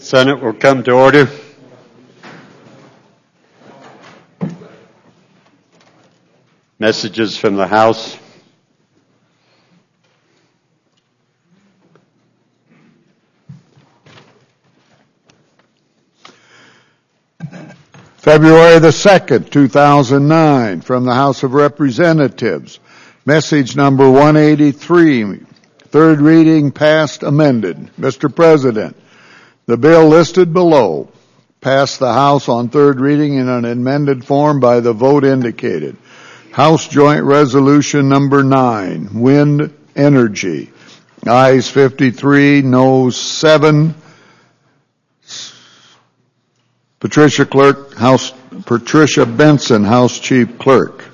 Senate will come to order. Messages from the House. February the 2nd, 2009, from the House of Representatives. Message number 183, third reading passed amended. Mr. President, the bill listed below passed the House on third reading in an amended form by the vote indicated. House Joint Resolution number 9, Wind Energy. Ayes 53, noes 7. Patricia Benson, House Chief Clerk.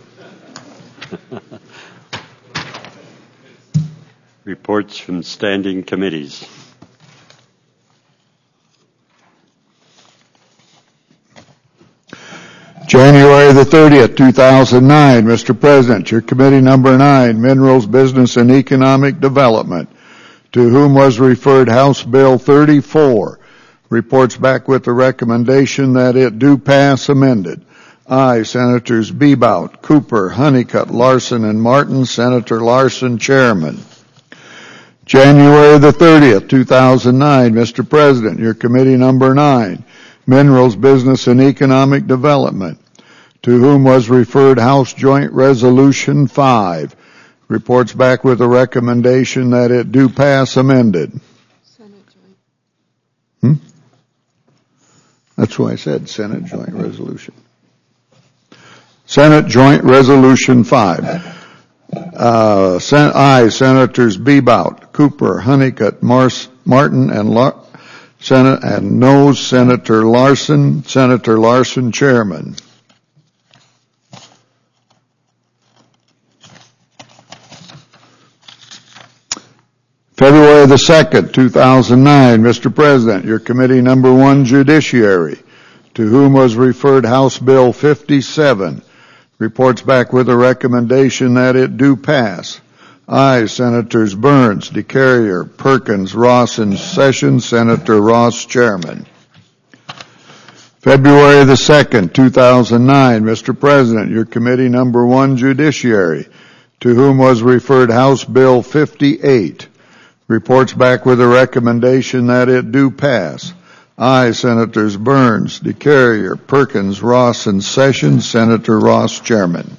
Reports from standing committees. January the 30th, 2009. Mr. President, your committee number 9, Minerals, Business, and Economic Development, to whom was referred House Bill 34, reports back with the recommendation that it do pass amended. Aye, Senators Bebout, Cooper, Honeycutt, Larson, and Martin. Senator Larson, Chairman. January the 30th, 2009. Mr. President, your committee number 9, Minerals, Business, and Economic Development, to whom was referred House Joint Resolution 5, reports back with a recommendation that it do pass amended. Senate Joint. That's what I said, Senate Joint Resolution. Senate Joint Resolution 5. Aye, Senators Bebout, Cooper, Honeycutt, Martin, and noes Senator Larson. Senator Larson, Chairman. February the 2nd, 2009. Mr. President, your committee number 1, Judiciary, to whom was referred House Bill 57, reports back with a recommendation that it do pass. Aye, Senators Burns, DeCarrier, Perkins, Ross, and Sessions. Senator Ross, Chairman. February the 2nd, 2009. Mr. President, your committee number 1, Judiciary, to whom was referred House Bill 58, reports back with a recommendation that it do pass. Aye, Senators Burns, DeCarrier, Perkins, Ross, and Sessions. Senator Ross, Chairman.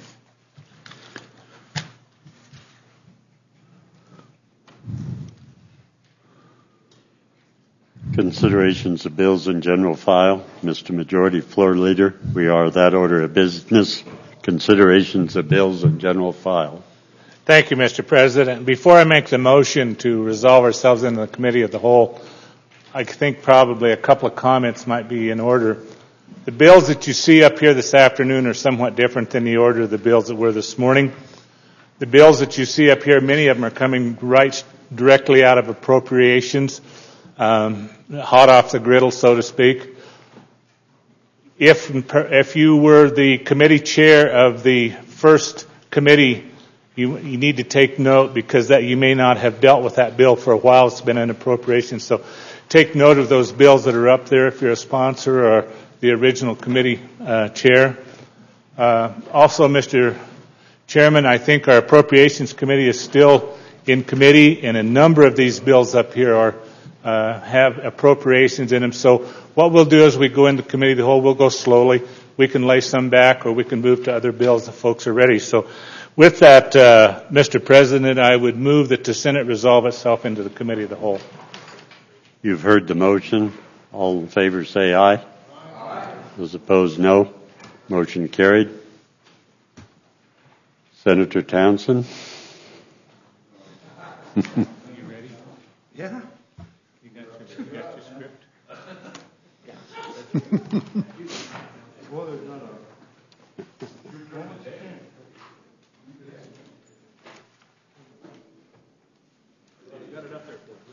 Considerations of bills in general file. Mr. Majority Floor Leader, we are that order of business. Considerations of bills in general file. Thank you, Mr. President. Before I make the motion to resolve ourselves into the committee of the whole, I think probably a couple of comments might be in order. The bills that you see up here this afternoon are somewhat different than the order of the bills that were this morning. The bills that you see up here, many of them are coming right directly out of appropriations, hot off the griddle, so to speak. If you were the committee chair of the first committee, you need to take note, because that you may not have dealt with that bill for a while. It's been an appropriation, so take note of those bills that are up there if you're a sponsor or the original committee chair. Also, Mr. Chairman, I think our Appropriations Committee is still in committee, and a number of these bills up here have appropriations in them. So what we'll do as we go into committee of the whole, we'll go slowly. We can lay some back, or we can move to other bills if folks are ready. So with that, Mr. President, I would move that the Senate resolve itself into the committee of the whole. You've heard the motion. All in favor say aye. Aye. Those opposed, no. Motion carried. Senator Townsend. Are you ready? Yeah. You got your script? Well, there's not a... You got it up there for you.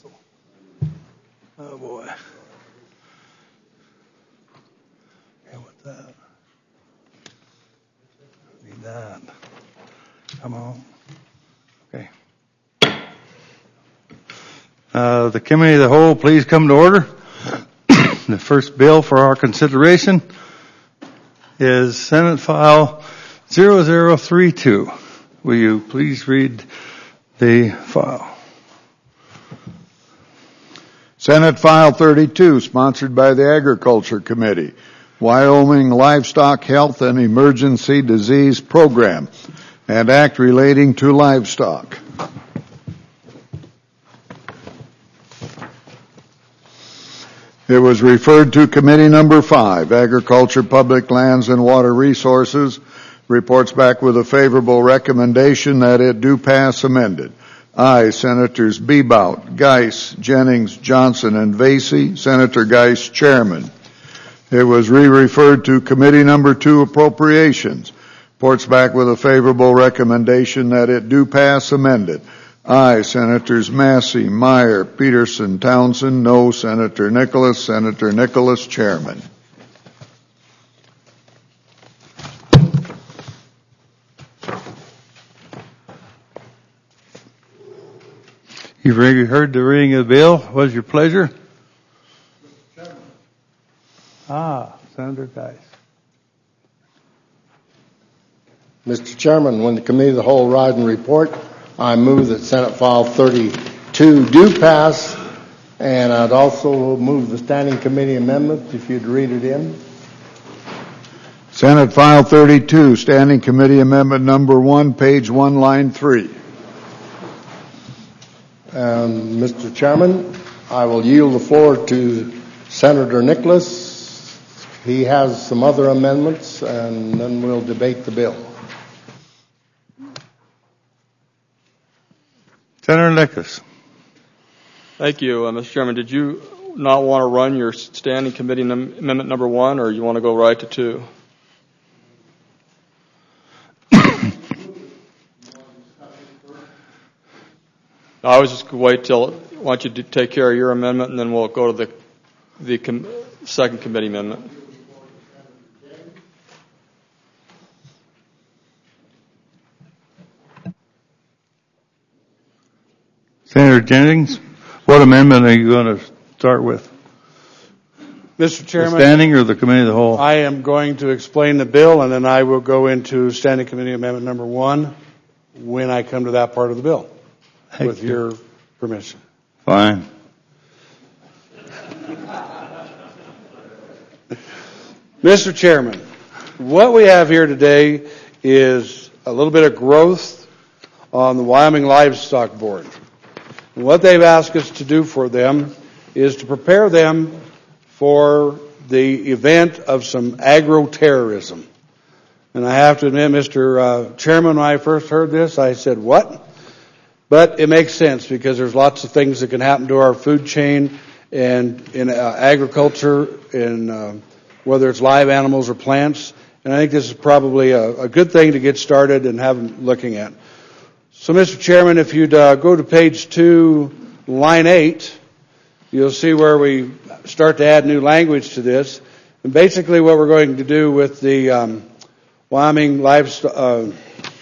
Oh boy. Okay, what's that? Need that. Come on. Okay. The committee of the whole, please come to order. The first bill for our consideration is Senate File 0032. Will you please read the file? Senate File 32, sponsored by the Agriculture Committee, Wyoming Livestock Health and Emergency Disease Program, and Act relating to livestock. It was referred to Committee Number 5, Agriculture, Public Lands, and Water Resources, reports back with a favorable recommendation that it do pass amended. Aye, Senators Bebout, Geis, Jennings, Johnson, and Vasey. Senator Geis, Chairman. It was re-referred to Committee Number 2, Appropriations. Reports back with a favorable recommendation that it do pass amended. Aye, Senators Massey, Meyer, Peterson, Townsend. No, Senator Nicholas. Senator Nicholas, Chairman. You've already heard the reading of the bill. What is your pleasure? Senator Geis. Mr. Chairman, when the Committee of the Whole rise and report, I move that Senate File 32 do pass, and I'd also move the Standing Committee amendment, if you'd read it in. Senate File 32, Standing Committee Amendment Number 1, page 1, line 3. Mr. Chairman, I will yield the floor to Senator Nicholas. He has some other amendments, and then we'll debate the bill. Senator Nicholas. Thank you, Mr. Chairman. Did you not want to run your Standing Committee Amendment Number 1, or you want to go right to 2? I was just going to why don't you take care of your amendment, and then we'll go to the second committee amendment. Senator Jennings, what amendment are you going to start with? Mr. Chairman, the standing or the committee of the whole? I am going to explain the bill, and then I will go into Standing Committee Amendment Number 1 when I come to that part of the bill. With your permission. Fine. Mr. Chairman, what we have here today is a little bit of growth on the Wyoming Livestock Board. And what they've asked us to do for them is to prepare them for the event of some agro-terrorism. And I have to admit, Mr. Chairman, when I first heard this, I said, what? But it makes sense because there's lots of things that can happen to our food chain and in agriculture, in whether it's live animals or plants. And I think this is probably a good thing to get started and have them looking at. So, Mr. Chairman, if you'd go to page 2, line 8, you'll see where we start to add new language to this. And basically what we're going to do with the Wyoming Livestock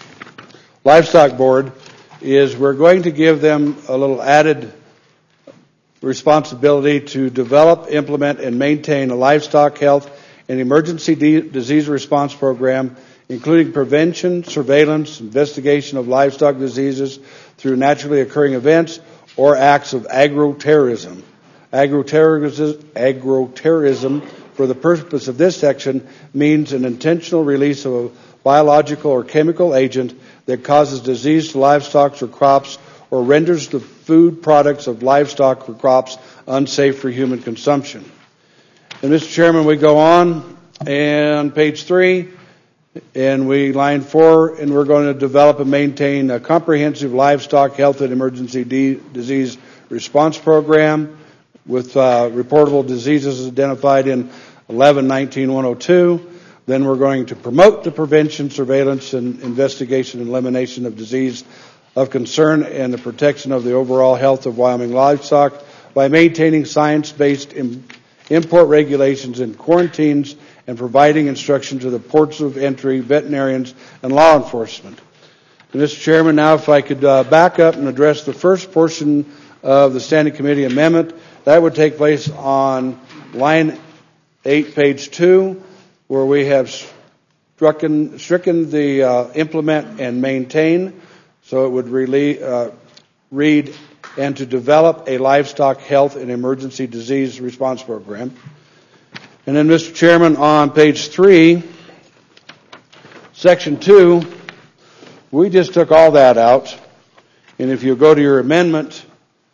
Board is we're going to give them a little added responsibility to develop, implement, and maintain a livestock health and emergency disease response program, including prevention, surveillance, investigation of livestock diseases through naturally occurring events or acts of agro-terrorism. Agro-terrorism, for the purpose of this section, means an intentional release of a biological or chemical agent that causes disease to livestock or crops or renders the food products of livestock or crops unsafe for human consumption. And Mr. Chairman, we go on and page 3 and we line 4, and we're going to develop and maintain a comprehensive livestock health and emergency disease response program with reportable diseases identified in 11-19-102. Then we're going to promote the prevention, surveillance, and investigation and elimination of disease of concern and the protection of the overall health of Wyoming livestock by maintaining science-based import regulations and quarantines and providing instruction to the ports of entry, veterinarians, and law enforcement. Mr. Chairman, now if I could back up and address the first portion of the Standing Committee amendment, that would take place on line 8, page 2, where we have stricken the implement and maintain, so it would read, and to develop a livestock health and emergency disease response program. And then, Mr. Chairman, on page 3, section 2, we just took all that out. And if you go to your amendment,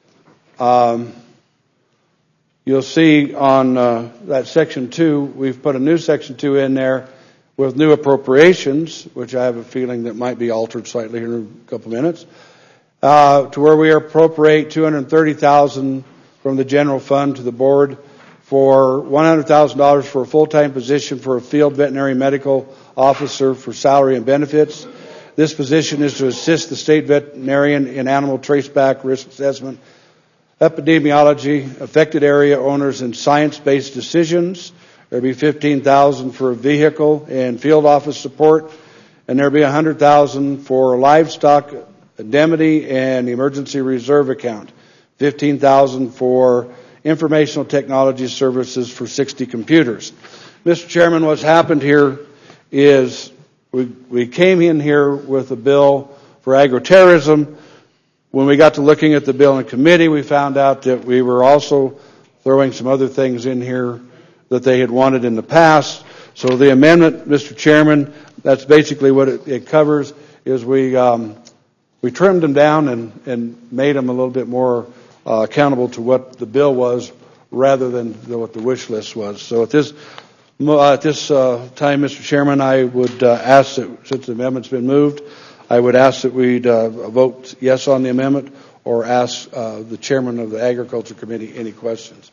you'll see on that section 2, we've put a new section 2 in there with new appropriations, which I have a feeling that might be altered slightly here in a couple minutes, to where we appropriate $230,000 from the general fund to the board for $100,000 for a full-time position for a field veterinary medical officer for salary and benefits. This position is to assist the state veterinarian in animal traceback risk assessment, epidemiology, affected area owners, and science-based decisions. There'll be $15,000 for vehicle and field office support, and there'll be $100,000 for livestock indemnity and emergency reserve account, $15,000 for informational technology services for 60 computers. Mr. Chairman, what's happened here is we came in here with a bill for agroterrorism. When we got to looking at the bill in committee, we found out that we were also throwing some other things in here that they had wanted in the past. So the amendment, Mr. Chairman, that's basically what it covers, is we trimmed them down and made them a little bit more accountable to what the bill was rather than what the wish list was. So at this time, Mr. Chairman, I would ask that, since the amendment's been moved, I would ask that we'd vote yes on the amendment or ask the chairman of the Agriculture Committee any questions.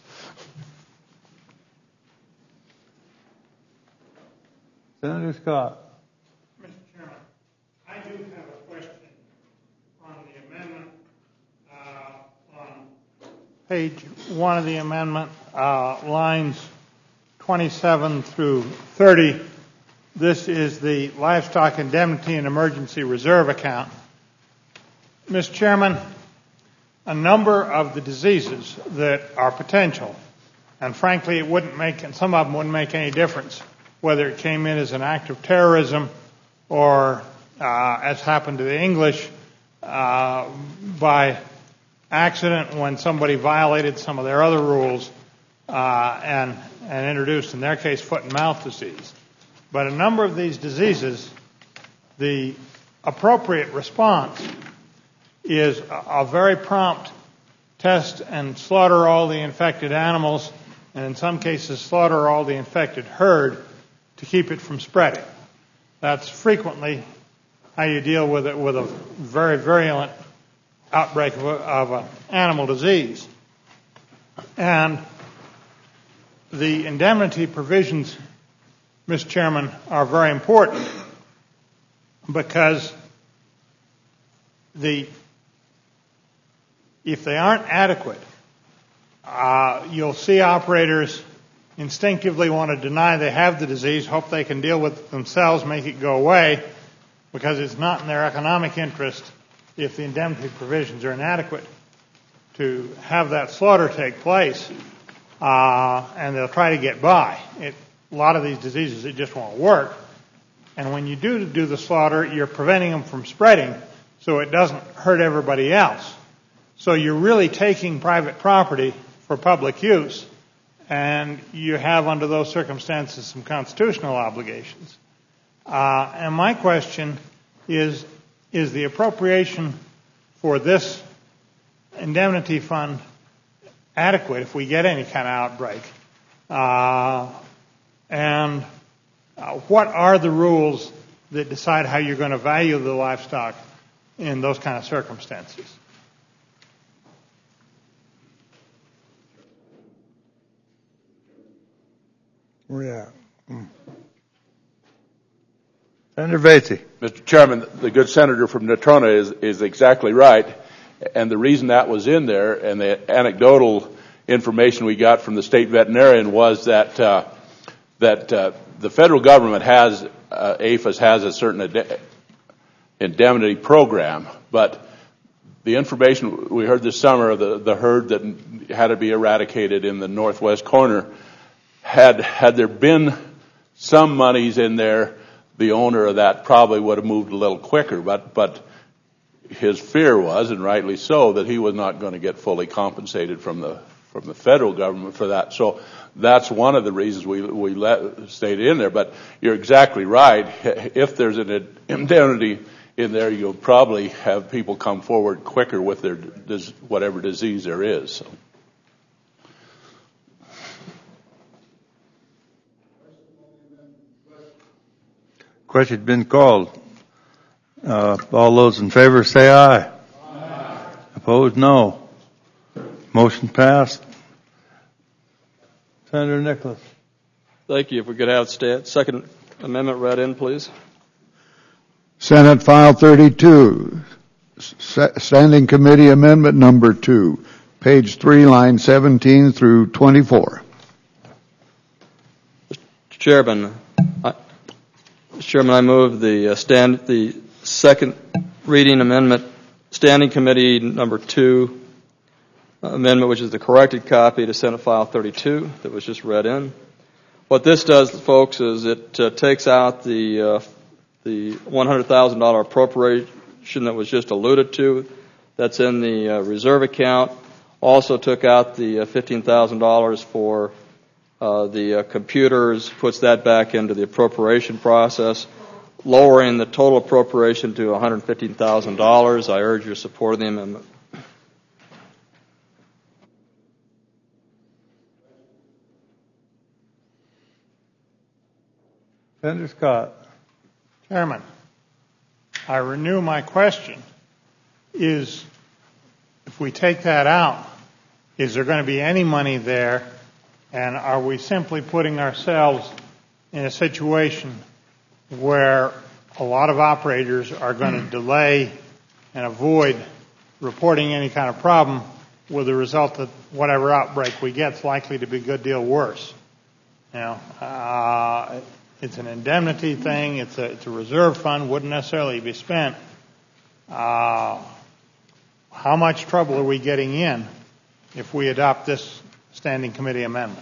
Senator Scott. Mr. Chairman, I do have a question on the amendment on page 1 of the amendment, lines 27 through 30. This is the Livestock Indemnity and Emergency Reserve Account. Mr. Chairman, a number of the diseases that are potential, and frankly it wouldn't make, and some of them wouldn't make any difference whether it came in as an act of terrorism or, as happened to the English, by accident when somebody violated some of their other rules and introduced, in their case, foot and mouth disease. But a number of these diseases, the appropriate response is a very prompt test and slaughter all the infected animals, and in some cases slaughter all the infected herd to keep it from spreading. That's frequently how you deal with it, with a very virulent outbreak of an animal disease. And the indemnity provisions, Mr. Chairman, are very important because if they aren't adequate, you'll see operators instinctively want to deny they have the disease, hope they can deal with it themselves, make it go away, because it's not in their economic interest, if the indemnity provisions are inadequate, to have that slaughter take place, and they'll try to get by. A lot of these diseases, it just won't work. And when you do the slaughter, you're preventing them from spreading, so it doesn't hurt everybody else. So you're really taking private property for public use, and you have, under those circumstances, some constitutional obligations. And my question is the appropriation for this indemnity fund adequate if we get any kind of outbreak? And what are the rules that decide how you're going to value the livestock in those kind of circumstances? Yeah. Senator Vacy. Mr. Chairman, the good senator from Natrona is exactly right. And the reason that was in there, and the anecdotal information we got from the state veterinarian, was that the federal government has, APHIS has a certain indemnity program, but the information we heard this summer of the herd that had to be eradicated in the northwest corner, had there been some monies in there, the owner of that probably would have moved a little quicker, but his fear was, and rightly so, that he was not going to get fully compensated from the federal government for that. So that's one of the reasons we stayed in there. But you're exactly right. If there's an indemnity in there, you'll probably have people come forward quicker with their whatever disease there is. So. Question's been called. All those in favor say aye. Aye. Opposed, no. Motion passed. Senator Nicholas. Thank you. If we could have Second Amendment read in, please. Senate File 32, Standing Committee Amendment Number 2, page 3, line 17 through 24. Mr. Chairman, I move the second reading amendment, Standing Committee Number 2 amendment, which is the corrected copy to Senate File 32 that was just read in. What this does, folks, is it takes out the $100,000 appropriation that was just alluded to. That's in the reserve account. Also took out the $15,000 for the computers, puts that back into the appropriation process, lowering the total appropriation to $115,000. I urge your support of the amendment. Senator Scott. Chairman, I renew my question. If we take that out, is there going to be any money there? And are we simply putting ourselves in a situation where a lot of operators are going to delay and avoid reporting any kind of problem, with the result that whatever outbreak we get is likely to be a good deal worse? It's an indemnity thing. It's a reserve fund. Wouldn't necessarily be spent. How much trouble are we getting in if we adopt this standing committee amendment?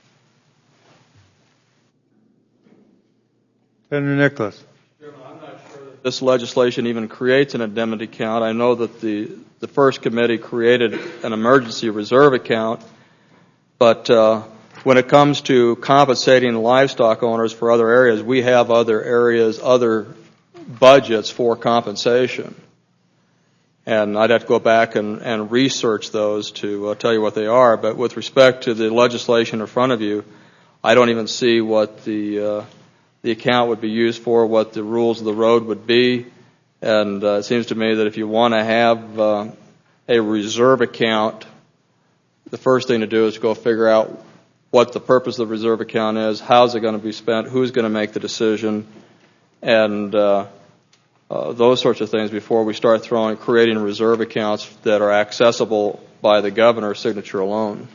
Senator Nicholas. I'm not sure that this legislation even creates an indemnity account. I know that the first committee created an emergency reserve account, but when it comes to compensating livestock owners for other areas, we have other areas, other budgets for compensation. And I'd have to go back and research those to tell you what they are. But with respect to the legislation in front of you, I don't even see what the account would be used for, what the rules of the road would be. And it seems to me that if you want to have a reserve account, the first thing to do is go figure out what the purpose of the reserve account is, how's it going to be spent, who's going to make the decision, and those sorts of things before we start creating reserve accounts that are accessible by the governor's signature alone.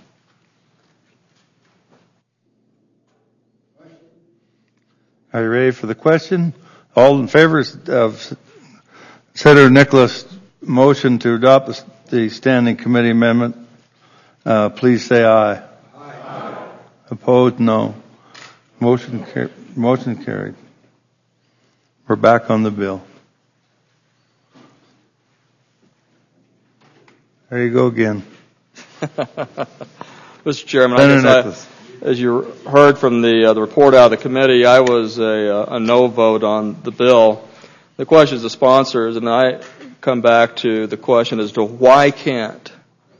Are you ready for the question? All in favor of Senator Nicholas' motion to adopt the standing committee amendment, please say aye. Aye. Opposed, no. Motion carried. We're back on the bill. There you go again. Mr. Chairman, as you heard from the report out of the committee, I was a no vote on the bill. The question is the sponsors, and I come back to the question as to why can't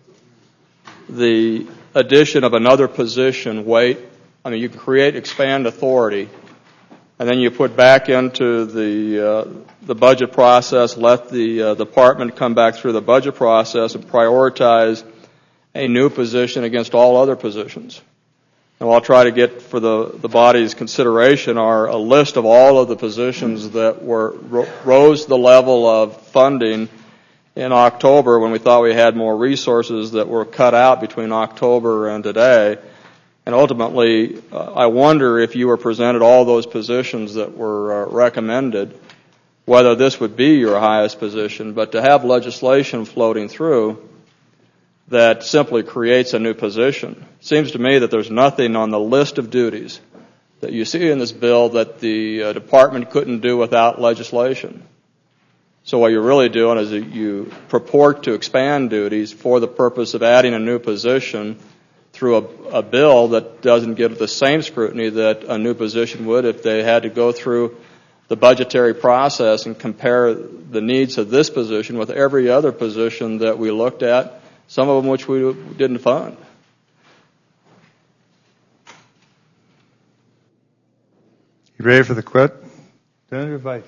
the addition of another position wait? I mean, you can expand authority, and then you put back into the budget process, let the department come back through the budget process and prioritize a new position against all other positions. And what I'll try to get for the body's consideration are a list of all of the positions that rose the level of funding in October when we thought we had more resources that were cut out between October and today. And ultimately, I wonder if you were presented all those positions that were recommended, whether this would be your highest position. But to have legislation floating through that simply creates a new position, it seems to me that there's nothing on the list of duties that you see in this bill that the department couldn't do without legislation. So what you're really doing is that you purport to expand duties for the purpose of adding a new position through a bill that doesn't give the same scrutiny that a new position would if they had to go through the budgetary process and compare the needs of this position with every other position that we looked at, some of them which we didn't fund. You ready for the quit? Senator Vice.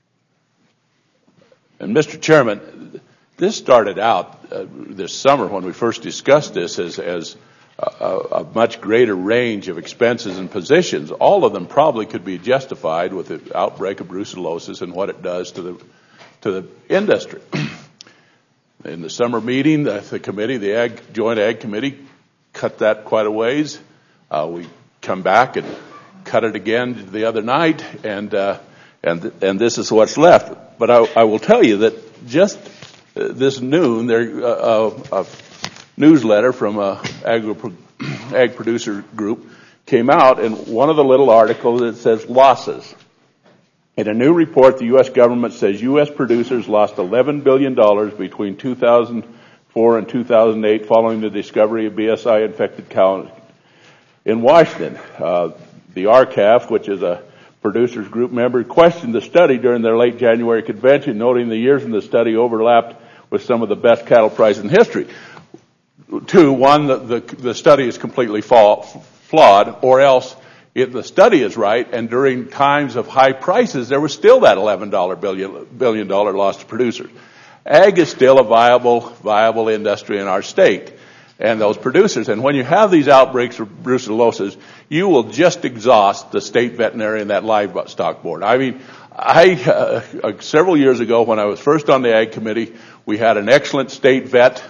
And Mr. Chairman, this started out this summer when we first discussed this as a much greater range of expenses and positions. All of them probably could be justified with the outbreak of brucellosis and what it does to the industry. In the summer meeting, the committee, the Joint Ag Committee, cut that quite a ways. We come back and cut it again the other night, and this is what's left. But I will tell you that just this noon, there a newsletter from a ag producer group came out, and one of the little articles that says losses. In a new report, the U.S. government says U.S. producers lost $11 billion between 2004 and 2008 following the discovery of BSI-infected cows in Washington. The RCAF, which is a producers group member, questioned the study during their late January convention, noting the years in the study overlapped with some of the best cattle prices in history. Two, one, the study is completely flawed, or else if the study is right and during times of high prices, there was still that $11 billion loss to producers. Ag is still a viable industry in our state and those producers. And when you have these outbreaks of brucellosis, you will just exhaust the state veterinarian, that livestock board. I mean, several years ago when I was first on the Ag Committee, we had an excellent state vet.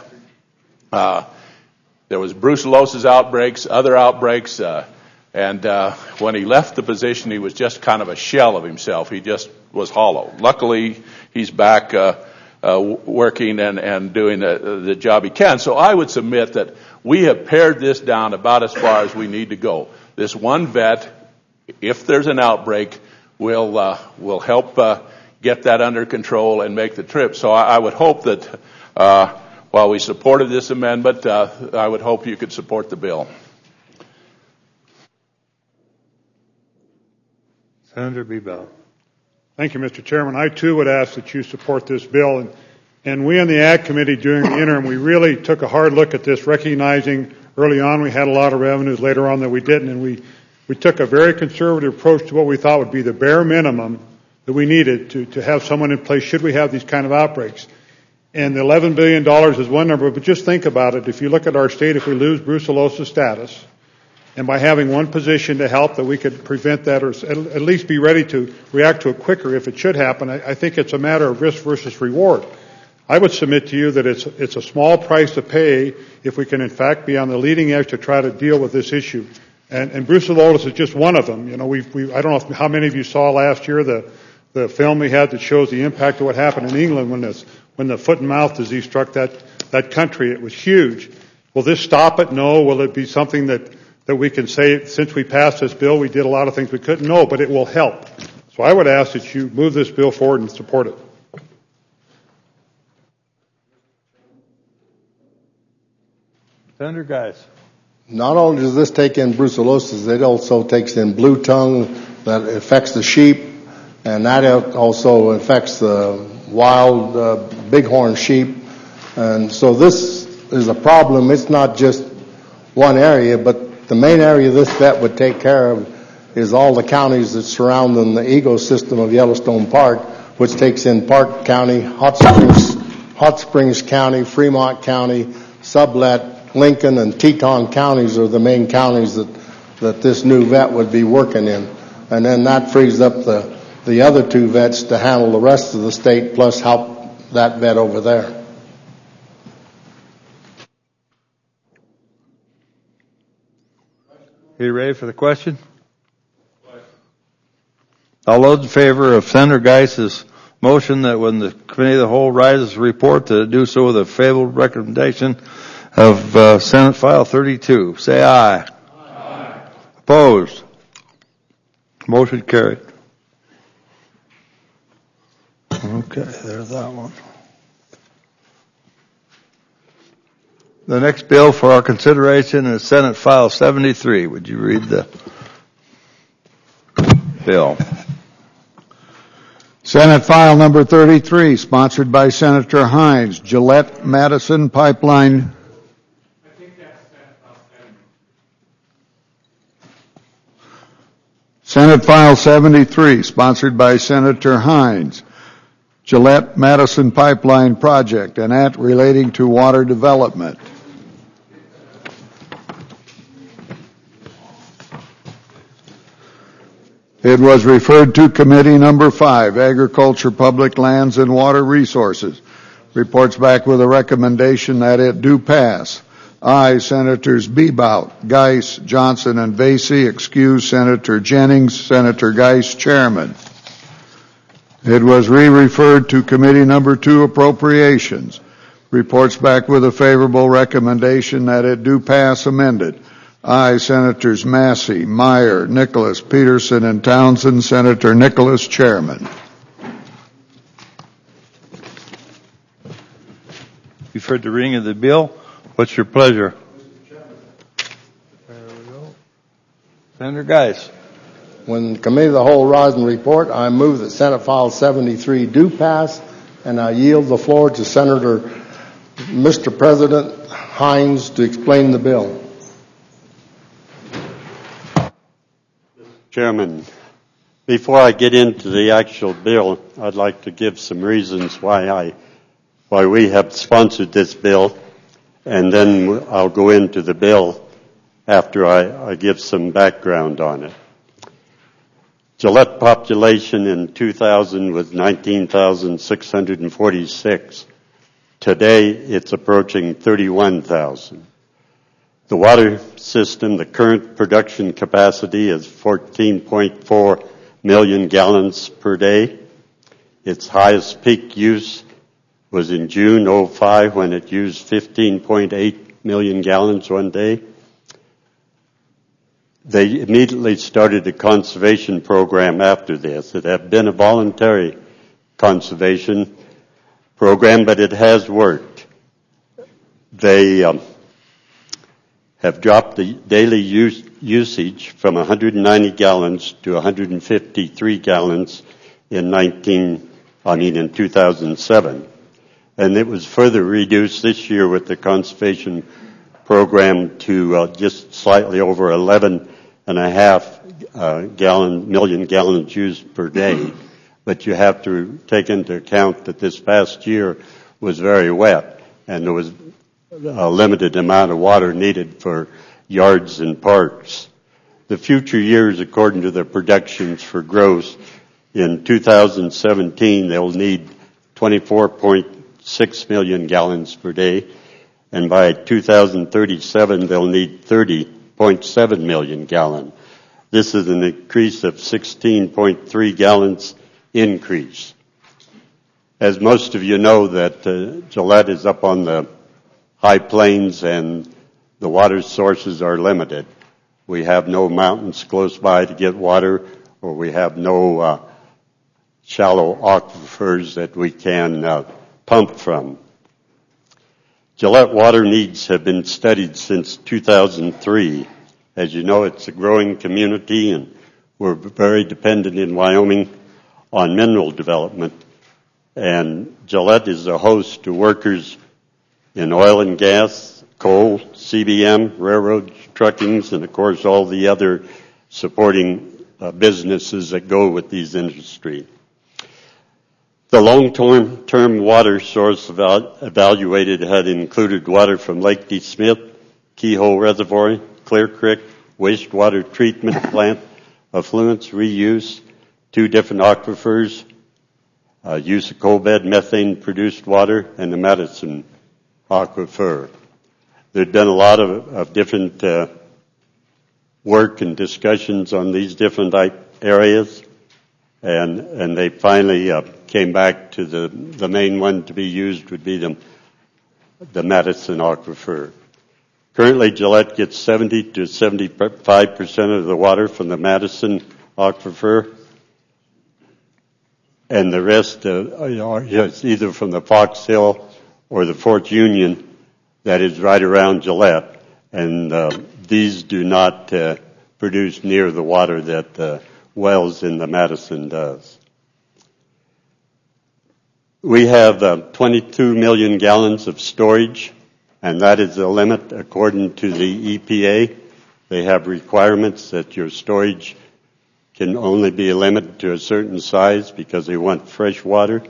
There was brucellosis outbreaks, other outbreaks, and when he left the position, he was just kind of a shell of himself. He just was hollow. Luckily, he's back working and doing the job he can. So I would submit that we have pared this down about as far as we need to go. This one vet, if there's an outbreak, will help get that under control and make the trip. So I would hope that while we supported this amendment, I would hope you could support the bill. Senator Bebel. Thank you, Mr. Chairman. I, too, would ask that you support this bill. And we on the Ag Committee during the interim, we really took a hard look at this, recognizing early on we had a lot of revenues, later on that we didn't. And we took a very conservative approach to what we thought would be the bare minimum that we needed to have someone in place should we have these kind of outbreaks. And the $11 billion is one number, but just think about it. If you look at our state, if we lose brucellosis status, and by having one position to help that we could prevent that or at least be ready to react to it quicker if it should happen, I think it's a matter of risk versus reward. I would submit to you that it's a small price to pay if we can in fact be on the leading edge to try to deal with this issue. And brucellosis is just one of them. You know, I don't know how many of you saw last year the film we had that shows the impact of what happened in England when the foot and mouth disease struck that country. It was huge. Will this stop it? No. Will it be something that we can say, since we passed this bill, we did a lot of things we couldn't? No, but it will help. So I would ask that you move this bill forward and support it. Senator Geis. Not only does this take in brucellosis, it also takes in blue tongue that affects the sheep, and that also affects the wild bighorn sheep. And so this is a problem. It's not just one area, but the main area this vet would take care of is all the counties that surround the ecosystem of Yellowstone Park, which takes in Park County, Hot Springs County, Fremont County, Sublette, Lincoln, and Teton counties are the main counties that that this new vet would be working in. And then that frees up the other 2 vets to handle the rest of the state plus help that vet over there. Are you ready for the question? All those in favor of Senator Geis's motion that when the Committee of the Whole rises a report to do so with a favorable recommendation of Senate File 32, say aye. Aye. Opposed? Motion carried. Okay, there's that one. The next bill for our consideration is Senate File 73. Would you read the bill? Senate File Number 33, sponsored by Senator Hines, Gillette-Madison Pipeline. I think that's Senate File 70. Senate File 73, sponsored by Senator Hines, Gillette-Madison Pipeline Project, an act relating to water development. It was referred to Committee Number 5, Agriculture, Public Lands, and Water Resources. Reports back with a recommendation that it do pass. Aye, Senators Bebout, Geis, Johnson, and Vasey. Excuse Senator Jennings. Senator Geis, Chairman. It was re-referred to Committee Number 2, Appropriations. Reports back with a favorable recommendation that it do pass amended. Aye, Senators Massey, Meyer, Nicholas, Peterson, and Townsend. Senator Nicholas, Chairman. You've heard the reading of the bill. What's your pleasure? There we go. Senator Geis. When the Committee of the Whole rise and report, I move that Senate File 73 do pass, and I yield the floor to Senator Mr. President Hines to explain the bill. Chairman, before I get into the actual bill, I'd like to give some reasons why we have sponsored this bill, and then I'll go into the bill after I give some background on it. Gillette population in 2000 was 19,646. Today, it's approaching 31,000. The water system, the current production capacity is 14.4 million gallons per day. Its highest peak use was in June 2005 when it used 15.8 million gallons one day. They immediately started a conservation program after this. It had been a voluntary conservation program, but it has worked. They have dropped the daily usage from 190 gallons to 153 gallons in 2007. And it was further reduced this year with the conservation program to just slightly over 11.5 million gallons used per day. But you have to take into account that this past year was very wet, and there was a limited amount of water needed for yards and parks. The future years, according to the projections for growth, in 2017 they'll need 24.6 million gallons per day, and by 2037 they'll need 30.7 million gallons. This is an increase of 16.3 gallons increase. As most of you know, that Gillette is up on the high plains and the water sources are limited. We have no mountains close by to get water, or we have no shallow aquifers that we can pump from. Gillette water needs have been studied since 2003. As you know, it's a growing community, and we're very dependent in Wyoming on mineral development. And Gillette is a host to workers in oil and gas, coal, CBM, railroad, truckings, and of course all the other supporting businesses that go with these industries. The long-term water source evaluated had included water from Lake DeSmith, Keyhole Reservoir, Clear Creek, wastewater treatment plant effluents reuse, 2 different aquifers, use of coal bed methane produced water, and the Madison aquifer. There'd been a lot of different work and discussions on these different areas, and they finally came back to the main one to be used would be the Madison aquifer. Currently, Gillette gets 70 to 75% of the water from the Madison aquifer, and the rest is either from the Fox Hill or the Fort Union that is right around Gillette, and these do not produce near the water that the wells in the Madison does. We have 22 million gallons of storage, and that is the limit according to the EPA. They have requirements that your storage can only be limited to a certain size because they want fresh water.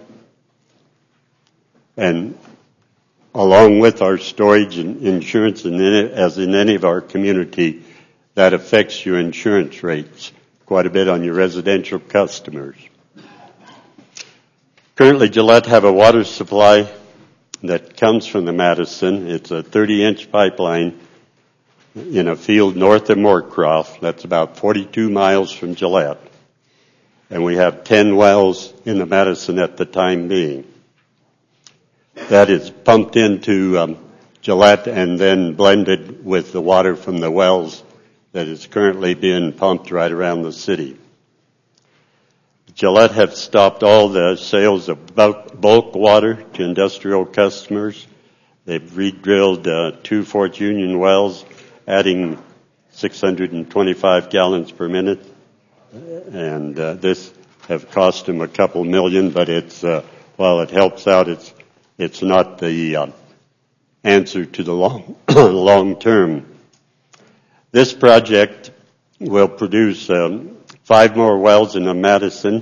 And along with our storage and insurance, as in any of our community, that affects your insurance rates quite a bit on your residential customers. Currently, Gillette have a water supply that comes from the Madison. It's a 30-inch pipeline in a field north of Moorcroft. That's about 42 miles from Gillette. And we have 10 wells in the Madison at the time being. That is pumped into Gillette and then blended with the water from the wells that is currently being pumped right around the city. Gillette have stopped all the sales of bulk water to industrial customers. They've re-drilled 2 Fort Union wells, adding 625 gallons per minute. And this have cost them a couple million, but it's while it helps out, it's not the answer to the long term. This project will produce 5 more wells in the Madison,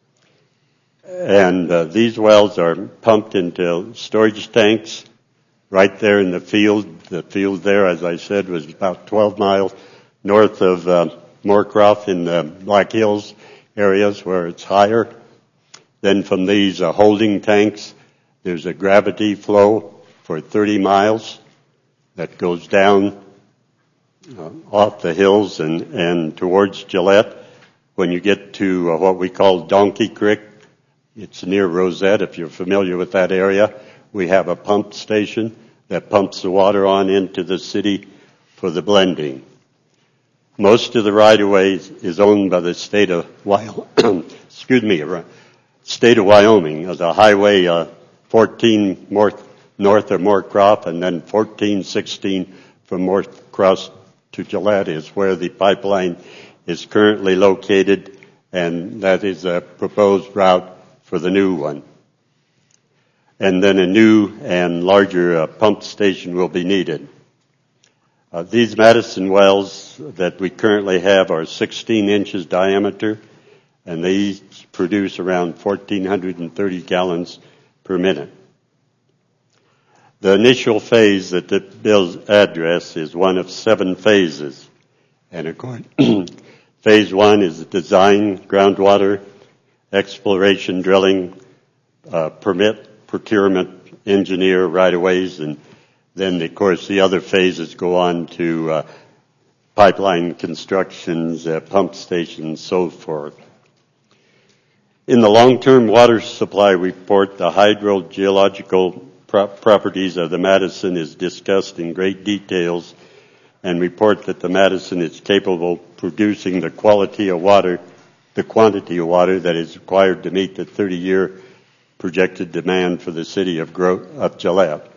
and these wells are pumped into storage tanks right there in the field. The field there, as I said, was about 12 miles north of Moorcroft in the Black Hills areas where it's higher. Then from these holding tanks, there's a gravity flow for 30 miles that goes down off the hills and towards Gillette. When you get to what we call Donkey Creek, it's near Rosette, if you're familiar with that area. We have a pump station that pumps the water on into the city for the blending. Most of the right-of-way is owned by the state of Wyoming. State of Wyoming. There's a highway 14 north of Moorcroft, and then 1416 from Moorcroft to Gillette is where the pipeline is currently located, and that is a proposed route for the new one. And then a new and larger pump station will be needed. These Madison wells that we currently have are 16 inches diameter, and they each produce around 1,430 gallons per minute. The initial phase that the bill's address is one of 7 phases. And according, phase 1 is design, groundwater, exploration, drilling, permit, procurement, engineer, right-of-ways, and then, of course, the other phases go on to pipeline constructions, pump stations, so forth. In the long-term water supply report, the hydrogeological properties of the Madison is discussed in great details, and report that the Madison is capable of producing the quantity of water that is required to meet the 30-year projected demand for the city of Gillette.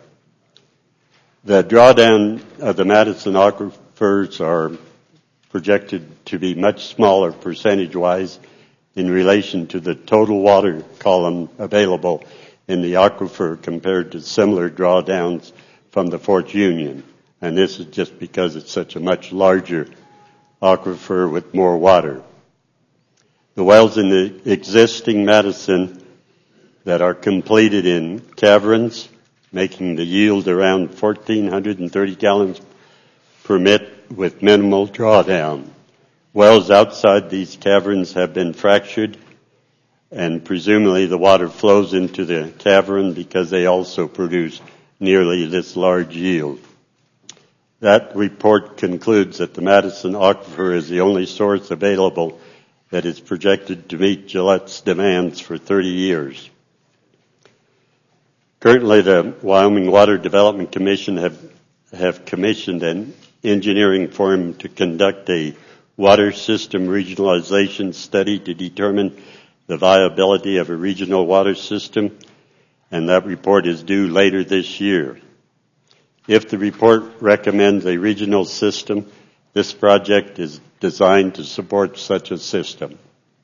The drawdown of the Madison aquifers are projected to be much smaller percentage-wise in relation to the total water column available in the aquifer compared to similar drawdowns from the Fort Union. And this is just because it's such a much larger aquifer with more water. The wells in the existing Madison that are completed in caverns, making the yield around 1,430 gallons permit with minimal drawdown. Wells outside these caverns have been fractured, and presumably the water flows into the cavern because they also produce nearly this large yield. That report concludes that the Madison Aquifer is the only source available that is projected to meet Gillette's demands for 30 years. Currently, the Wyoming Water Development Commission have commissioned an engineering firm to conduct a water system regionalization study to determine the viability of a regional water system, and that report is due later this year. If the report recommends a regional system, this project is designed to support such a system.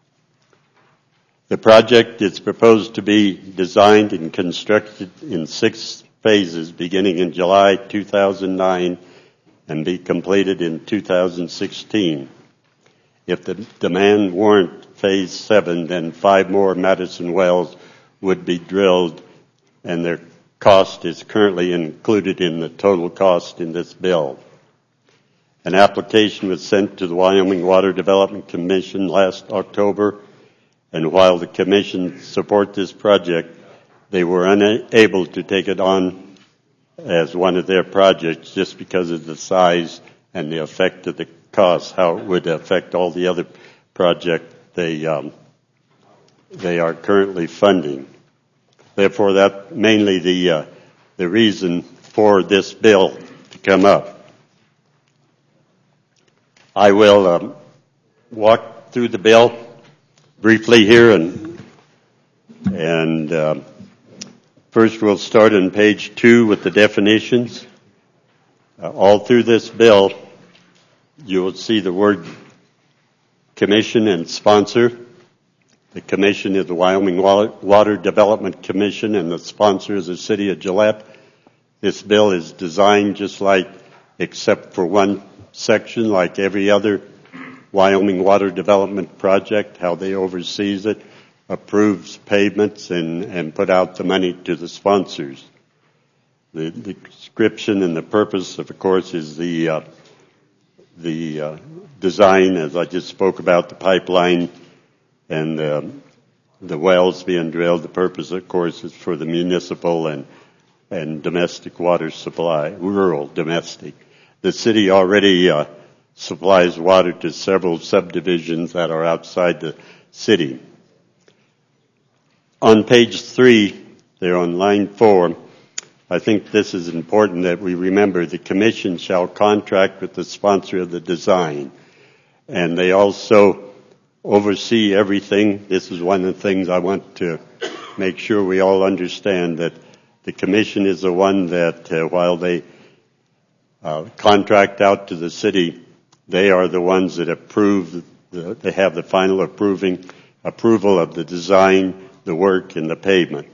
The project is proposed to be designed and constructed in 6 phases beginning in July 2009 and be completed in 2016. If the demand warrant Phase 7, then 5 more Madison wells would be drilled, and their cost is currently included in the total cost in this bill. An application was sent to the Wyoming Water Development Commission last October, and while the commission support this project, they were unable to take it on as one of their projects just because of the size and the effect of the cost, how it would affect all the other projects they are currently funding. Therefore, that mainly the reason for this bill to come up. I will walk through the bill briefly here, and first we'll start on page 2 with the definitions. All through this bill, you will see the word commission and sponsor. The commission is the Wyoming Water Development Commission, and the sponsor is the City of Gillette. This bill is designed just like, except for one section, like every other Wyoming Water Development project, how they oversees it, approves payments, and put out the money to the sponsors. The description and the purpose, of course, is the design, as I just spoke about, the pipeline and the wells being drilled. The purpose, of course, is for the municipal and domestic water supply, rural domestic. The city already supplies water to several subdivisions that are outside the city. On page 3, there on line 4, I think this is important that we remember the commission shall contract with the sponsor of the design. And they also oversee everything. This is one of the things I want to make sure we all understand, that the commission is the one that while they contract out to the city, they are the ones that approve, they have the final approval of the design, the work, and the payment.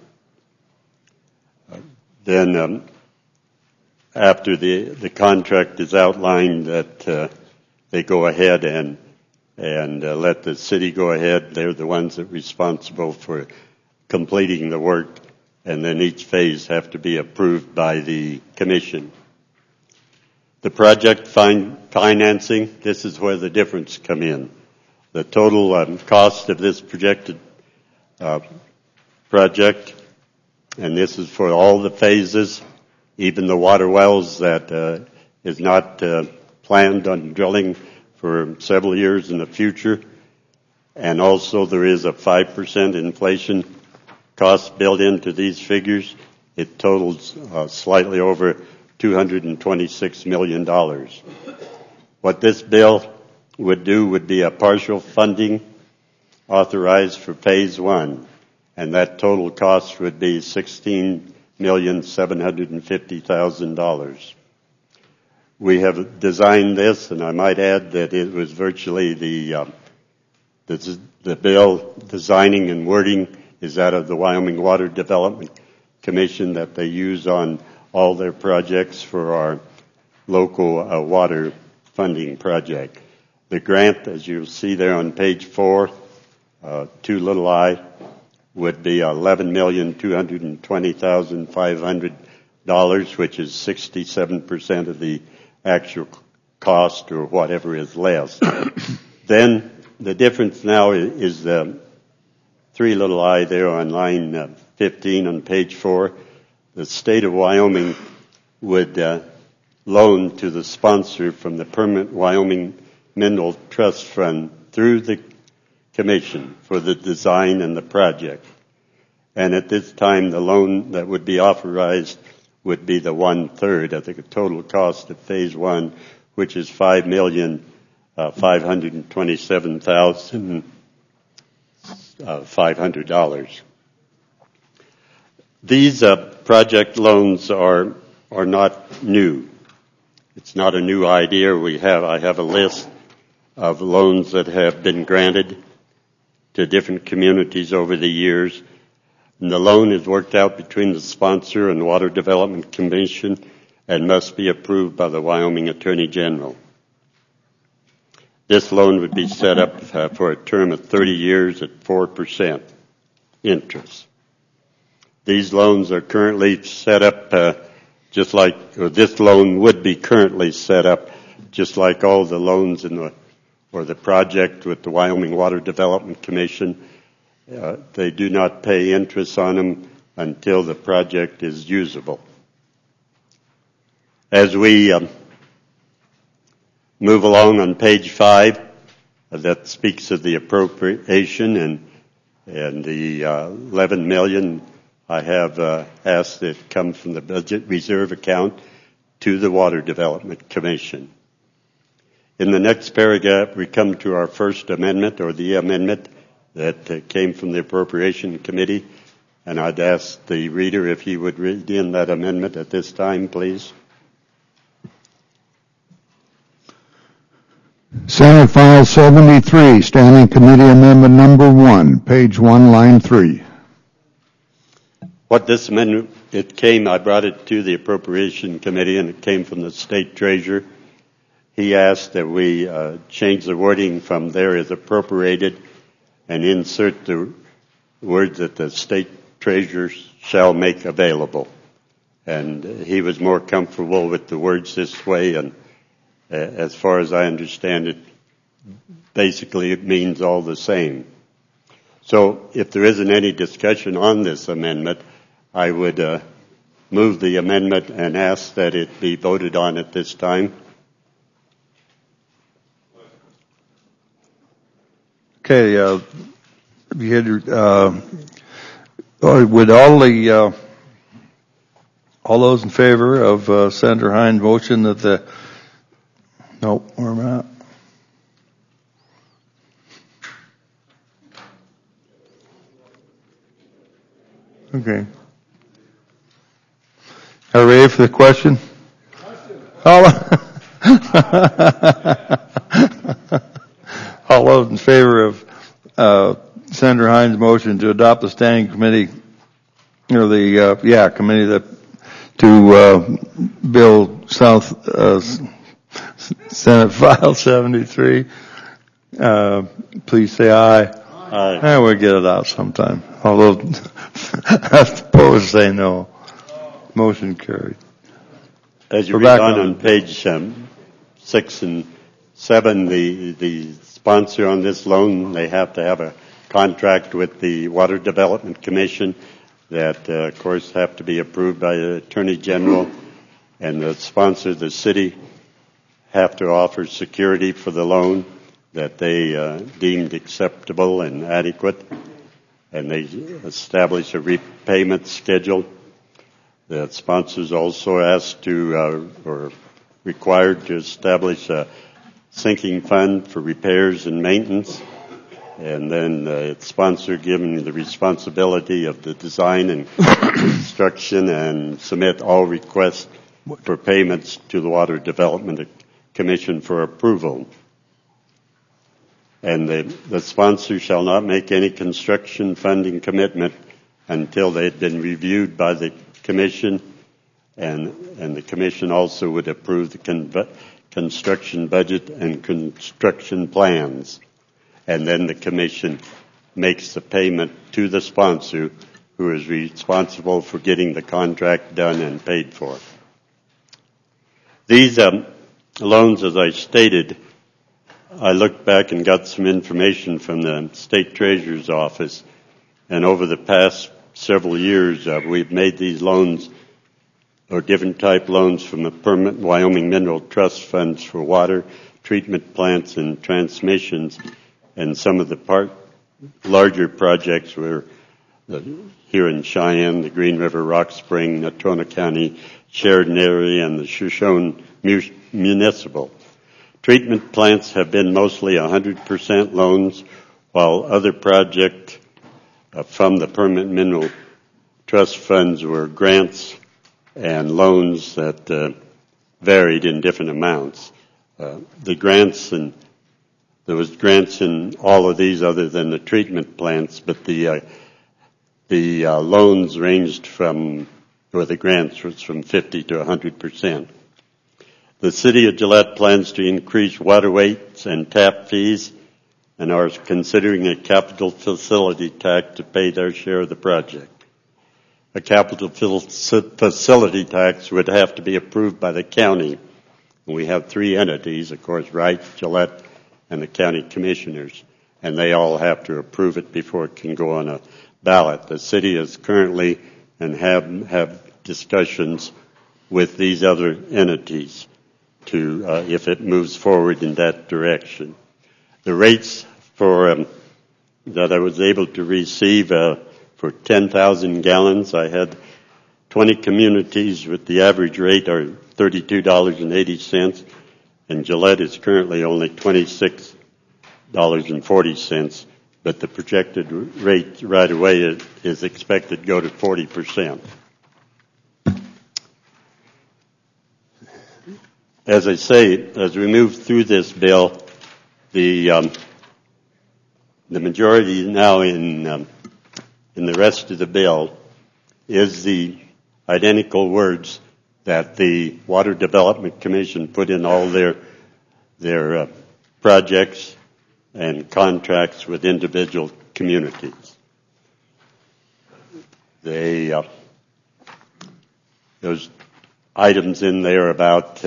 Then after the contract is outlined, that they go ahead and let the city go ahead. They're the ones that are responsible for completing the work, and then each phase have to be approved by the commission. The project financing, this is where the difference come in. The total cost of this projected project, and this is for all the phases, even the water wells that is not planned on drilling for several years in the future. And also there is a 5% inflation cost built into these figures. It totals slightly over $226 million. What this bill would do would be a partial funding authorized for phase 1, and that total cost would be $16,750,000. We have designed this, and I might add that it was virtually the bill designing and wording is out of the Wyoming Water Development Commission that they use on all their projects for our local water funding project. The grant, as you'll see there on page 4, 2 little I, would be $11,220,500, which is 67% of the actual cost or whatever is less. Then the difference now is the three little I there on line 15 on page 4. The state of Wyoming would loan to the sponsor from the Permanent Wyoming Mineral Trust Fund through the Commission for the design and the project. And at this time, the loan that would be authorized would be the 1/3 of the total cost of Phase 1, which is $5,527,500. These project loans are not new. It's not a new idea. I have a list of loans that have been granted to different communities over the years. And the loan is worked out between the sponsor and the Water Development Commission and must be approved by the Wyoming Attorney General. This loan would be set up for a term of 30 years at 4% interest. These loans are currently set up this loan would be currently set up just like all the loans in the project with the Wyoming Water Development Commission. They do not pay interest on them until the project is usable. As we move along on page 5, that speaks of the appropriation and the $11 million I have asked that come from the budget reserve account to the Water Development Commission. In the next paragraph, we come to our first amendment, or the amendment that came from the Appropriation Committee, and I'd ask the reader if he would read in that amendment at this time, please. Senate File 73, Standing Committee Amendment Number 1, page 1, line 3. What this amendment, I brought it to the Appropriation Committee, and it came from the State Treasurer. He asked that we change the wording from there is appropriated and insert the words that the State Treasurer shall make available. And he was more comfortable with the words this way, and as far as I understand it, basically it means all the same. So if there isn't any discussion on this amendment, I would move the amendment and ask that it be voted on at this time. Okay, would all those in favor of Senator Hines' motion that where am I at? Okay. Are you ready for the question? All those in favor of Senator Hines' motion to adopt the standing committee, or the committee that to bill Senate File 73, please say aye. Aye. And we'll get it out sometime. All those opposed say no. Motion carried. As you read on page 6 and 7, the sponsor on this loan, they have to have a contract with the Water Development Commission that, of course, have to be approved by the Attorney General, and the sponsor, the city, have to offer security for the loan that they deemed acceptable and adequate, and they establish a repayment schedule. The sponsors also asked to, or required to establish a sinking fund for repairs and maintenance, and then the sponsor given the responsibility of the design and construction and submit all requests for payments to the Water Development Commission for approval. And the sponsor shall not make any construction funding commitment until they had been reviewed by the Commission, and the Commission also would approve the construction budget and construction plans. And then the Commission makes the payment to the sponsor, who is responsible for getting the contract done and paid for. These loans, as I stated, I looked back and got some information from the State Treasurer's Office, and over the past several years, we've made these loans, or different type loans, from the Permanent Wyoming Mineral Trust Funds for water treatment plants and transmissions, and some of the larger projects were here in Cheyenne, the Green River Rock Spring, Natrona County, Sheridan area, and the Shoshone Municipal. Treatment plants have been mostly 100% loans, while other projects from the Permanent Mineral Trust Funds were grants and loans that varied in different amounts. The grants, and there was grants in all of these other than the treatment plants, but the loans ranged from, or the grants was from 50 to 100%. The City of Gillette plans to increase water rates and tap fees and are considering a capital facility tax to pay their share of the project. A capital facility tax would have to be approved by the county. We have 3 entities, of course, Wright, Gillette, and the county commissioners, and they all have to approve it before it can go on a ballot. The city is currently and have discussions with these other entities to if it moves forward in that direction. The rates for that I was able to receive for 10,000 gallons, I had 20 communities with the average rate are $32.80, and Gillette is currently only $26.40, but the projected rate right away is expected to go to 40%. As I say, as we move through this bill, the majority now in the rest of the bill is the identical words that the Water Development Commission put in all their projects and contracts with individual communities. There's items in there about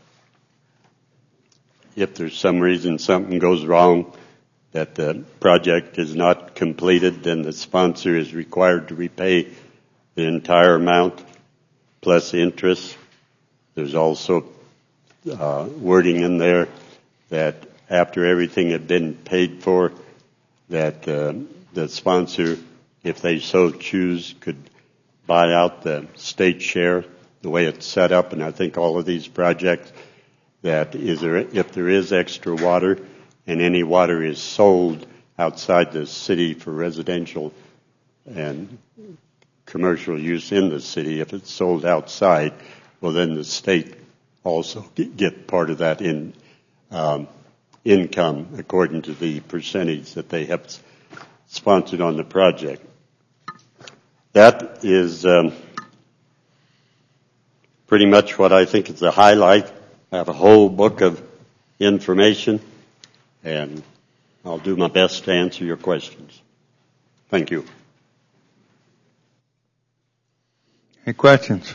if there's some reason something goes wrong, that the project is not completed, then the sponsor is required to repay the entire amount plus interest. There's also wording in there that after everything had been paid for, that the sponsor, if they so choose, could buy out the state share the way it's set up. And I think all of these projects, that if there is extra water and any water is sold outside the city for residential and commercial use in the city, if it's sold outside, well, then the state also get part of that in income according to the percentage that they have sponsored on the project. That is pretty much what I think is a highlight. I have a whole book of information, and I'll do my best to answer your questions. Thank you. Any questions?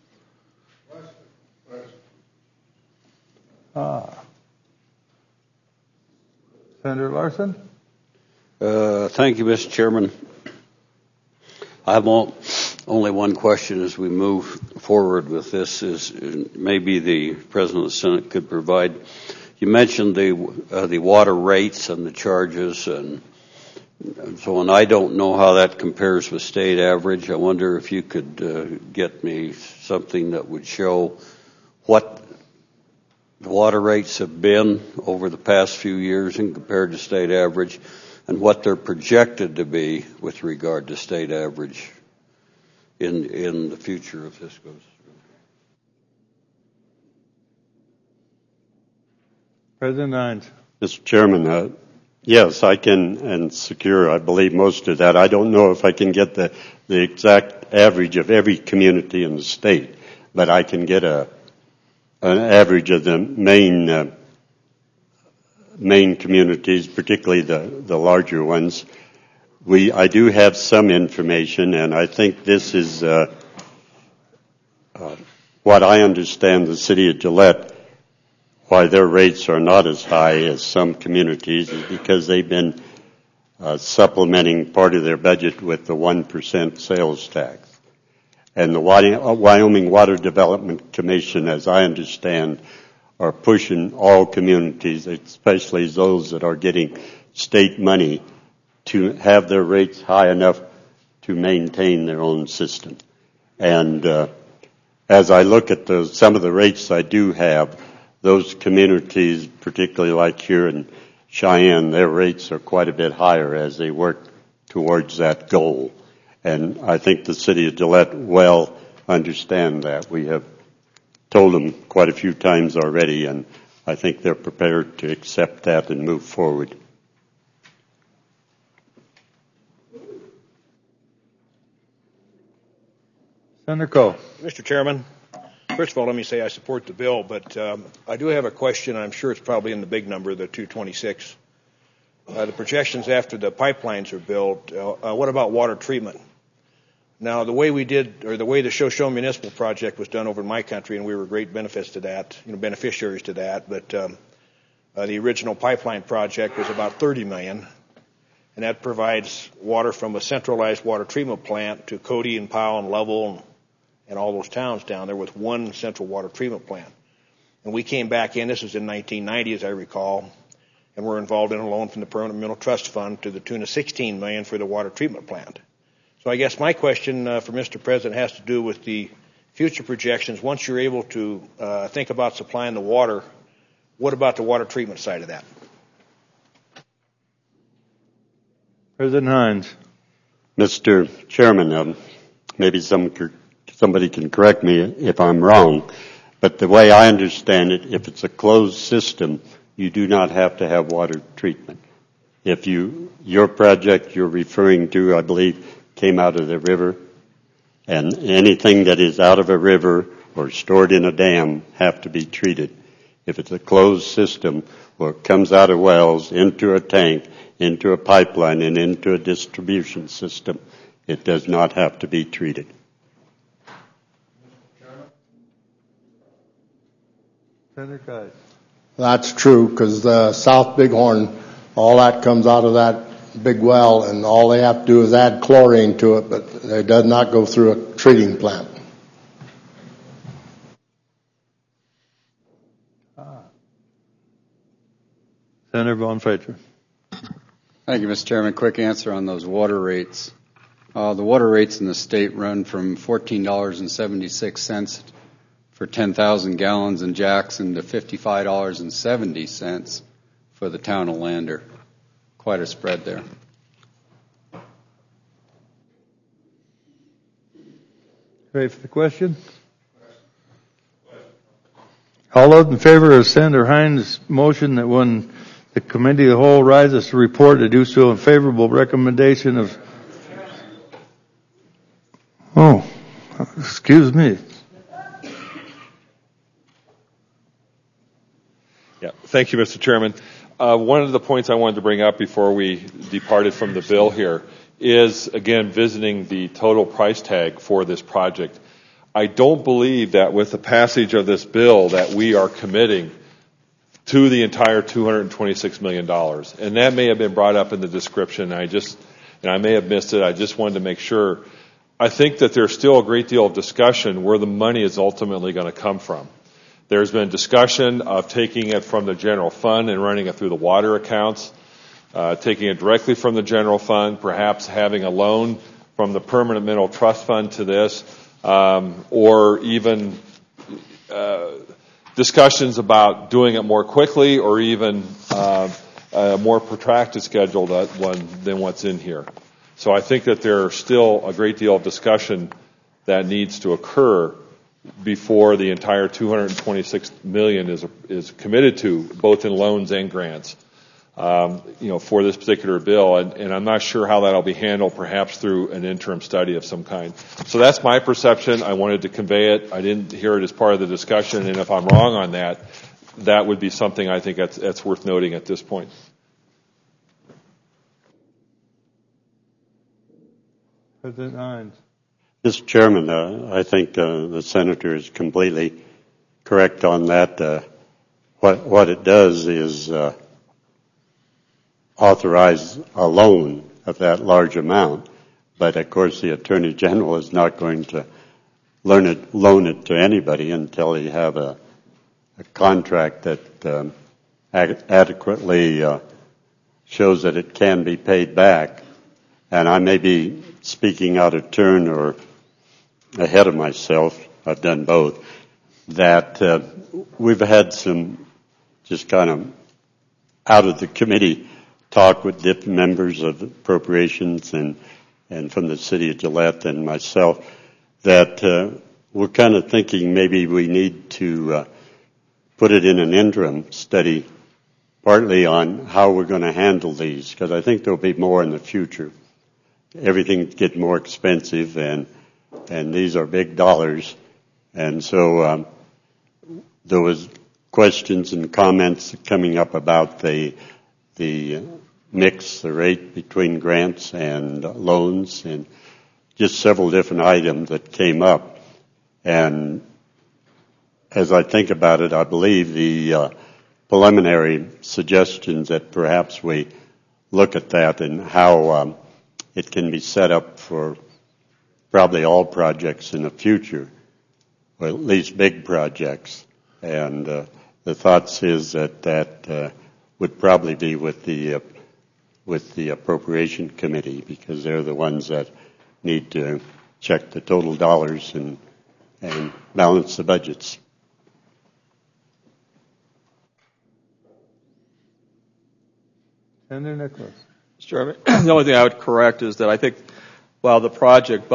Senator Larson? Thank you, Mr. Chairman. I have only one question as we move forward with this. Is maybe the President of the Senate could provide. You mentioned the water rates and the charges and so on. I don't know how that compares with state average. I wonder if you could get me something that would show what the water rates have been over the past few years and compared to state average, and what they're projected to be with regard to state average in the future if this goes through. President Hines. Mr. Chairman, yes, I can and secure, I believe, most of that. I don't know if I can get the exact average of every community in the state, but I can get an average of the main communities, particularly the larger ones. I do have some information, and I think this is what I understand the city of Gillette, why their rates are not as high as some communities is because they've been supplementing part of their budget with the 1% sales tax. And the Wyoming Water Development Commission, as I understand, are pushing all communities, especially those that are getting state money, to have their rates high enough to maintain their own system. And as I look at some of the rates I do have, those communities, particularly like here in Cheyenne, their rates are quite a bit higher as they work towards that goal. And I think the city of Gillette well understand that. We have told them quite a few times already, and I think they're prepared to accept that and move forward. Senator Coe. Mr. Chairman, first of all, let me say I support the bill, but I do have a question. I'm sure it's probably in the big number, the 226. The projections after the pipelines are built, what about water treatment? Now, the way the Shoshone Municipal Project was done over in my country, and we were great beneficiaries to that, but the original pipeline project was about $30 million, and that provides water from a centralized water treatment plant to Cody and Powell and Lovell and all those towns down there with one central water treatment plant. And we came back in, this was in 1990 as I recall, and we're involved in a loan from the Permanent Mineral Trust Fund to the tune of $16 million for the water treatment plant. So I guess my question for Mr. President has to do with the future projections. Once you're able to think about supplying the water, what about the water treatment side of that? President Hines. Mr. Chairman, maybe somebody can correct me if I'm wrong, but the way I understand it, if it's a closed system, you do not have to have water treatment. If your project you're referring to, I believe, came out of the river, and anything that is out of a river or stored in a dam have to be treated. If it's a closed system or it comes out of wells into a tank, into a pipeline, and into a distribution system, it does not have to be treated. Senator Kice. That's true, because South Bighorn, all that comes out of that big well, and all they have to do is add chlorine to it, but it does not go through a treating plant. Senator Von Frater. Thank you, Mr. Chairman. Quick answer on those water rates. The water rates in the state run from $14.76 for 10,000 gallons in Jackson to $55.70 for the town of Lander. Quite a spread there. Ready for the question? All those in favor of Senator Hines' motion that when the committee of the whole rises to report to do so in favorable recommendation of... Oh, excuse me. Yeah, thank you, Mr. Chairman. One of the points I wanted to bring up before we departed from the bill here is, again, visiting the total price tag for this project. I don't believe that with the passage of this bill that we are committing to the entire $226 million. And that may have been brought up in the description. And I may have missed it. I just wanted to make sure. I think that there's still a great deal of discussion where the money is ultimately going to come from. There's been discussion of taking it from the general fund and running it through the water accounts, taking it directly from the general fund, perhaps having a loan from the Permanent Mineral Trust Fund to this, or even discussions about doing it more quickly or even a more protracted schedule than what's in here. So I think that there's still a great deal of discussion that needs to occur before the entire $226 million is committed to, both in loans and grants, for this particular bill. And I'm not sure how that'll be handled, perhaps through an interim study of some kind. So that's my perception. I wanted to convey it. I didn't hear it as part of the discussion. And if I'm wrong on that, that would be something I think that's worth noting at this point. President Hines. Mr. Chairman, I think the senator is completely correct on that. what it does is authorize a loan of that large amount. But of course, the Attorney General is not going to loan it to anybody until you have a contract that adequately shows that it can be paid back. And I may be speaking out of turn or ahead of myself. I've done both. That we've had some just kind of out of the committee talk with different members of appropriations and from the city of Gillette and myself that we're kind of thinking maybe we need to put it in an interim study partly on how we're going to handle these, because I think there'll be more in the future. Everything's getting more expensive, and these are big dollars. And so there was questions and comments coming up about the mix, the rate between grants and loans, and just several different items that came up. And as I think about it, I believe the preliminary suggestions that perhaps we look at that and how it can be set up for probably all projects in the future, or at least big projects. And the thoughts is that would probably be with the Appropriation Committee, because they're the ones that need to check the total dollars and balance the budgets. Senator Nicholas. Mr. Chairman, the only thing I would correct is that I think while the project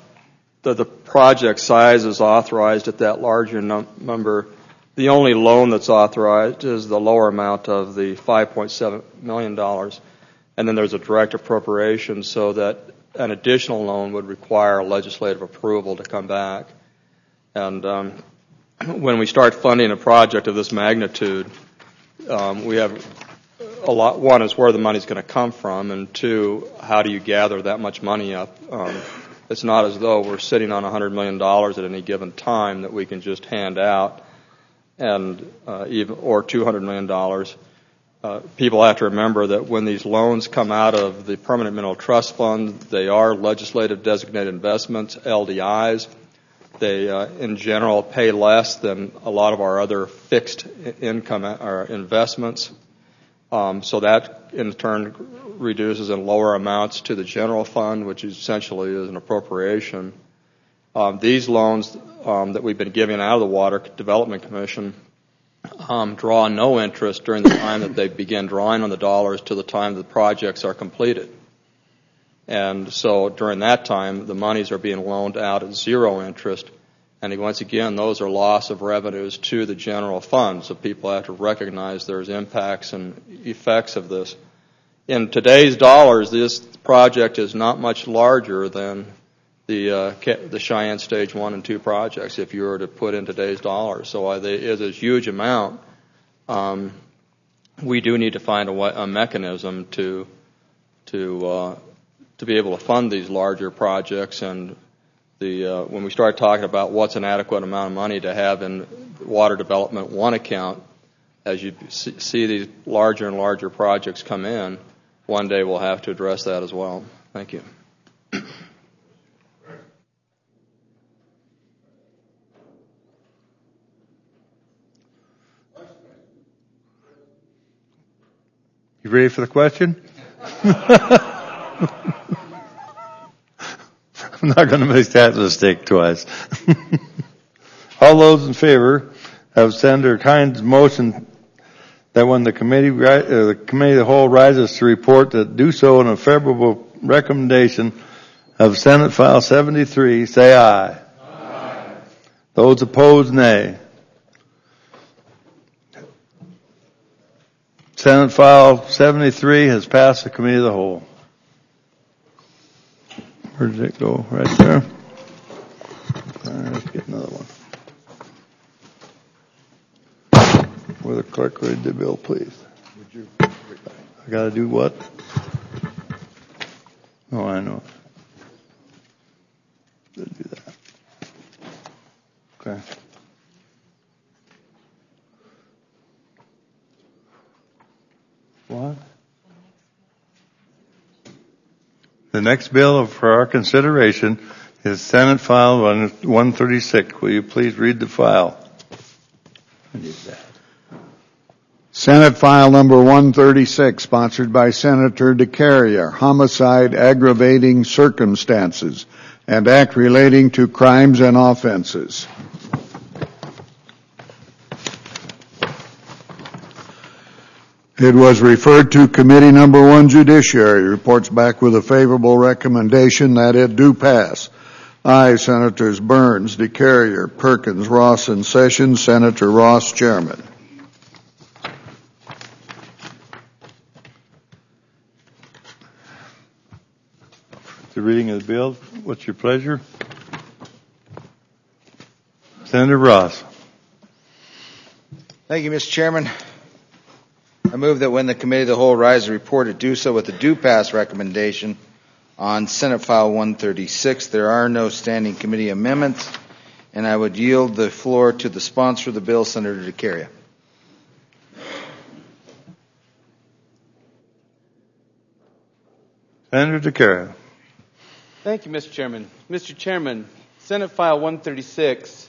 size is authorized at that larger number, the only loan that's authorized is the lower amount of the $5.7 million. And then there's a direct appropriation so that an additional loan would require legislative approval to come back. And when we start funding a project of this magnitude, we have a lot. One is where the money's going to come from, and two, how do you gather that much money up? It's not as though we're sitting on $100 million at any given time that we can just hand out, and or $200 million. People have to remember that when these loans come out of the Permanent Mineral Trust Fund, they are legislative designated investments, LDIs. They, in general, pay less than a lot of our other fixed income or investments. So that, in turn, reduces in lower amounts to the general fund, which essentially is an appropriation. These loans that we've been giving out of the Water Development Commission draw no interest during the time that they begin drawing on the dollars to the time the projects are completed. And so during that time, the monies are being loaned out at zero interest. And once again, those are loss of revenues to the general fund. So people have to recognize there's impacts and effects of this. In today's dollars, this project is not much larger than the Cheyenne Stage 1 and 2 projects if you were to put in today's dollars. So it is a huge amount. We do need to find a mechanism to be able to fund these larger projects, and when we start talking about what's an adequate amount of money to have in Water Development 1 account, as you see these larger and larger projects come in, one day we'll have to address that as well. Thank you. You ready for the question? I'm not going to make that mistake twice. All those in favor of Senator Kynes' motion that when the committee of the whole rises to report that do so in a favorable recommendation of Senate File 73, say aye. Aye. Those opposed, nay. Senate File 73 has passed the committee of the whole. Where did it go? Right there. Let's get another one. Will the clerk read the bill, please? Would you? I got to do what? Oh, I know. Do that. Okay. what? The next bill for our consideration is Senate File 136. Will you please read the file? Senate File Number 136, sponsored by Senator DeCarrier, Homicide Aggravating Circumstances, and Act relating to crimes and offenses. It was referred to Committee Number 1, Judiciary. Reports back with a favorable recommendation that it do pass. Aye, Senators Burns, DeCarrier, Perkins, Ross, and Sessions. Senator Ross, Chairman. The reading of the bill. What's your pleasure? Senator Ross. Thank you, Mr. Chairman. I move that when the Committee of the Whole rise a report, it do so with a do-pass recommendation on Senate File 136. There are no standing committee amendments, and I would yield the floor to the sponsor of the bill, Senator DeCarrier. Senator DeCarrier. Thank you, Mr. Chairman. Mr. Chairman, Senate File 136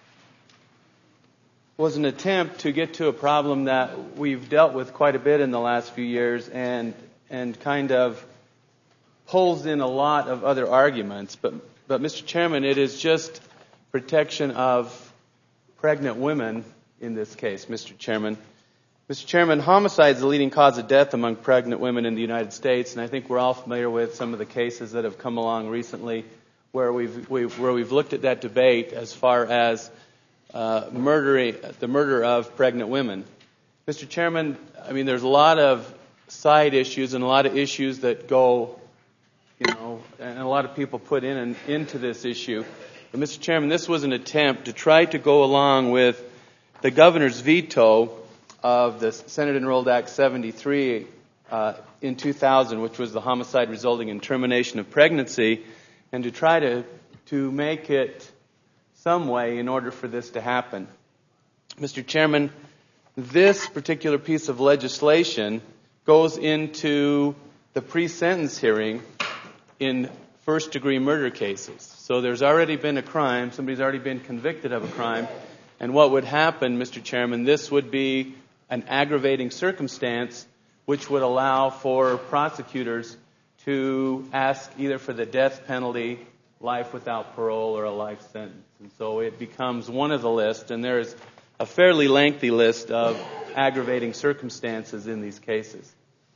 was an attempt to get to a problem that we've dealt with quite a bit in the last few years and kind of pulls in a lot of other arguments. But Mr. Chairman, it is just protection of pregnant women in this case, Mr. Chairman. Mr. Chairman, homicide is the leading cause of death among pregnant women in the United States, and I think we're all familiar with some of the cases that have come along recently where we've looked at that debate as far as the murder of pregnant women. Mr. Chairman, I mean, there's a lot of side issues and a lot of issues that go, and a lot of people put into this issue. But Mr. Chairman, this was an attempt to try to go along with the governor's veto of the Senate Enrolled Act 73 in 2000, which was the homicide resulting in termination of pregnancy, and to try to make it some way in order for this to happen. Mr. Chairman, this particular piece of legislation goes into the pre-sentence hearing in first-degree murder cases. So there's already been a crime, somebody's already been convicted of a crime, and what would happen, Mr. Chairman, this would be an aggravating circumstance which would allow for prosecutors to ask either for the death penalty, life without parole, or a life sentence. And so it becomes one of the list, and there is a fairly lengthy list of aggravating circumstances in these cases.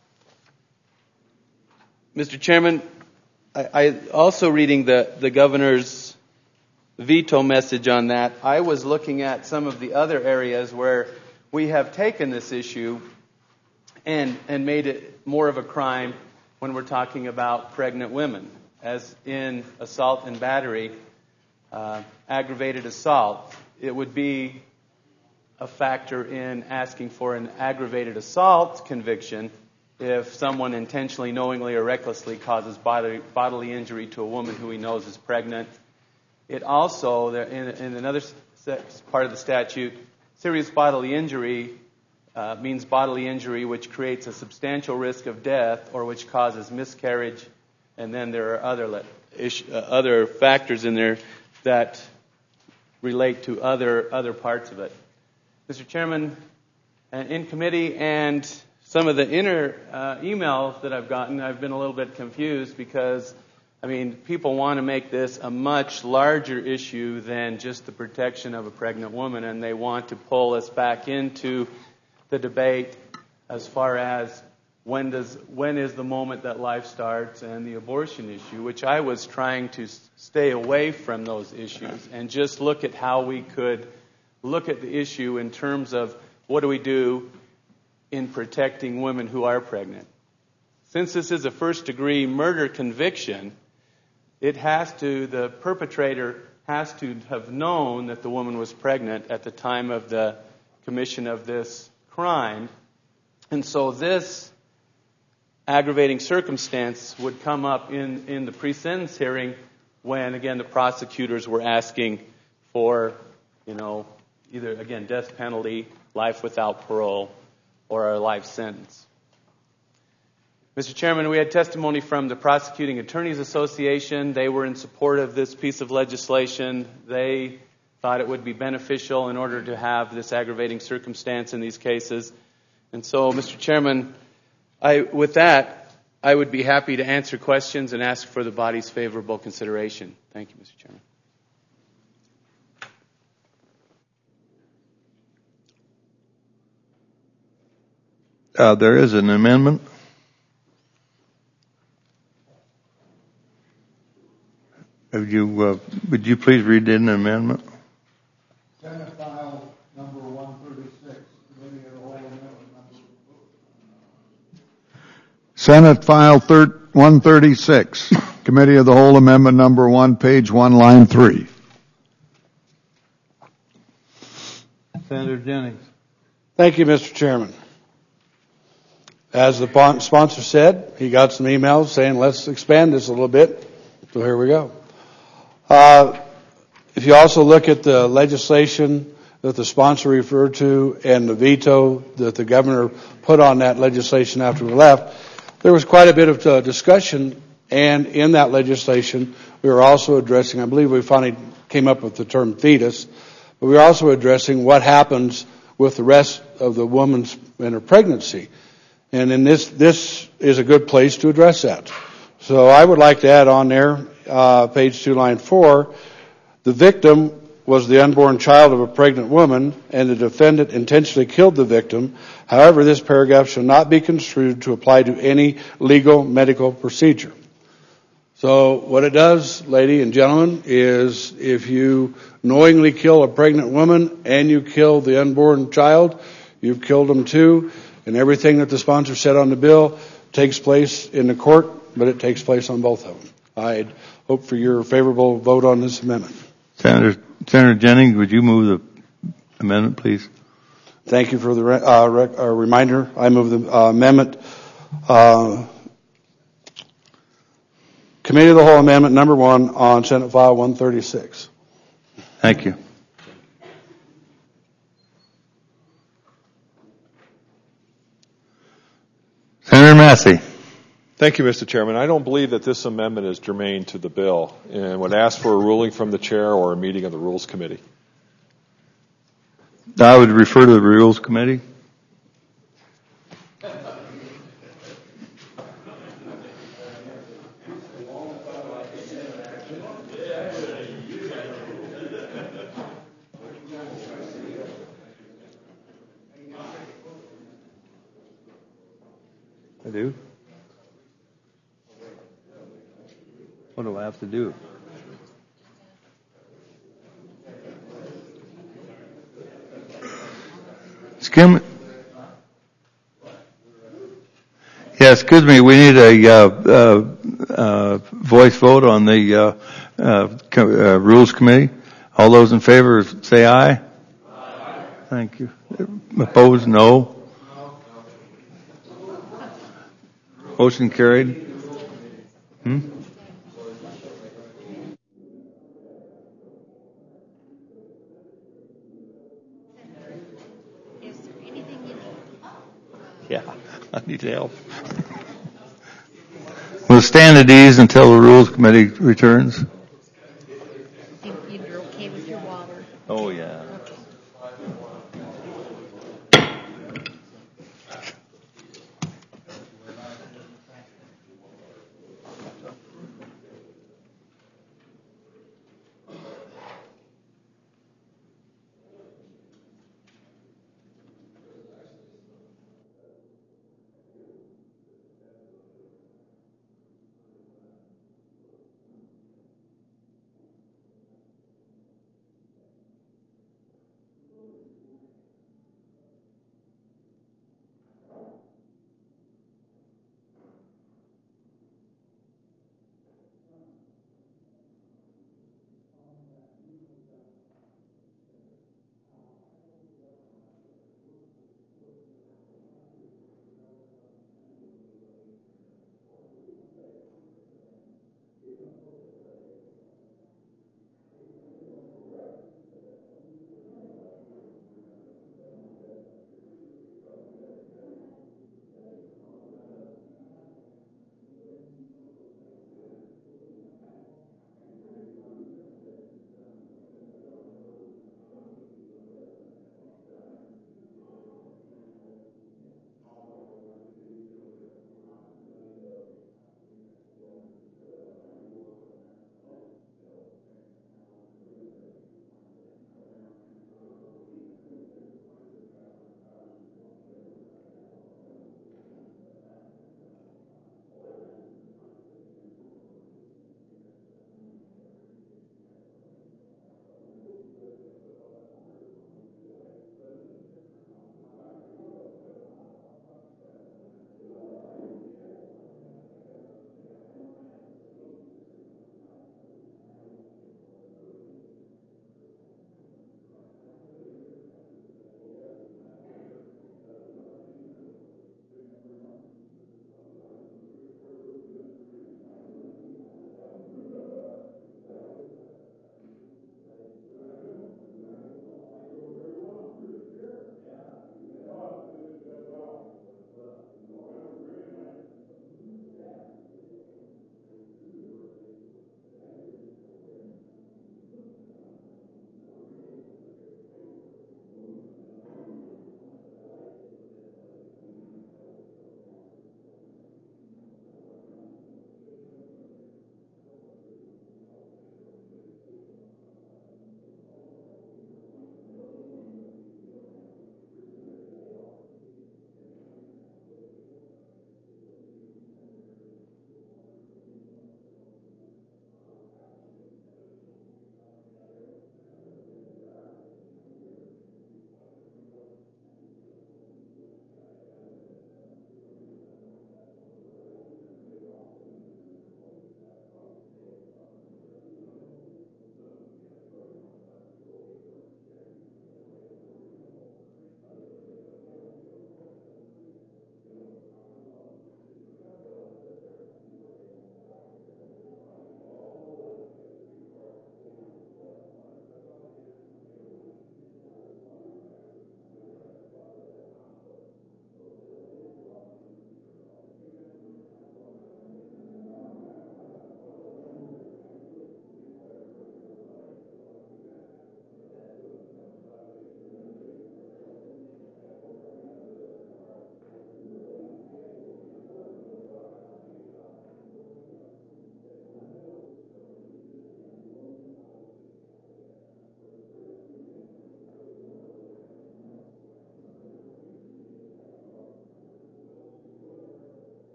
Mr. Chairman, I also reading the governor's veto message on that, I was looking at some of the other areas where we have taken this issue and made it more of a crime when we're talking about pregnant women, as in assault and battery, aggravated assault. It would be a factor in asking for an aggravated assault conviction if someone intentionally, knowingly, or recklessly causes bodily injury to a woman who he knows is pregnant. It also, in another part of the statute, serious bodily injury means bodily injury which creates a substantial risk of death or which causes miscarriage, and then there are other factors in there that relate to other parts of it. Mr. Chairman, in committee and some of the inner emails that I've gotten, I've been a little bit confused because, people want to make this a much larger issue than just the protection of a pregnant woman, and they want to pull us back into the debate as far as when is the moment that life starts and the abortion issue, which I was trying to stay away from those issues and just look at how we could look at the issue in terms of what do we do in protecting women who are pregnant. Since this is a first-degree murder conviction, the perpetrator has to have known that the woman was pregnant at the time of the commission of this crime. And so this aggravating circumstance would come up in the pre-sentence hearing when, again, the prosecutors were asking for, either, again, death penalty, life without parole, or a life sentence. Mr. Chairman, we had testimony from the Prosecuting Attorneys Association. They were in support of this piece of legislation. They thought it would be beneficial in order to have this aggravating circumstance in these cases. And so, Mr. Chairman, with that, I would be happy to answer questions and ask for the body's favorable consideration. Thank you, Mr. Chairman. There is an amendment. Would you please read in the amendment? Senate file number 136. Committee of the Whole amendment number. Senate file 136. Committee of the Whole amendment number 1, page 1, line 3. Senator Jennings. Thank you, Mr. Chairman. As the sponsor said, he got some emails saying, let's expand this a little bit. So here we go. If you also look at the legislation that the sponsor referred to and the veto that the governor put on that legislation after we left, there was quite a bit of discussion, and in that legislation we were also addressing, I believe we finally came up with the term fetus, but we were also addressing what happens with the rest of the woman in her pregnancy. And in this is a good place to address that. So I would like to add on there, page 2, line 4, the victim was the unborn child of a pregnant woman, and the defendant intentionally killed the victim. However, this paragraph shall not be construed to apply to any legal medical procedure. So what it does, ladies and gentlemen, is if you knowingly kill a pregnant woman and you kill the unborn child, you've killed them too, and everything that the sponsor said on the bill takes place in the court, but it takes place on both of them. I hope for your favorable vote on this amendment. Senator Jennings, would you move the amendment, please? Thank you for the reminder. I move the amendment. Committee of the Whole Amendment number 1 on Senate File 136. Thank you. Senator Massey. Thank you, Mr. Chairman. I don't believe that this amendment is germane to the bill and would ask for a ruling from the chair or a meeting of the Rules Committee. I would refer to the Rules Committee. I do. What do I have to do? Excuse me. We need a voice vote on the Rules Committee. All those in favor say aye. Aye. Thank you. Opposed, no. Motion carried. Yeah, I need help. We'll stand at ease until the Rules Committee returns. I think you're okay with your water. Oh, yeah.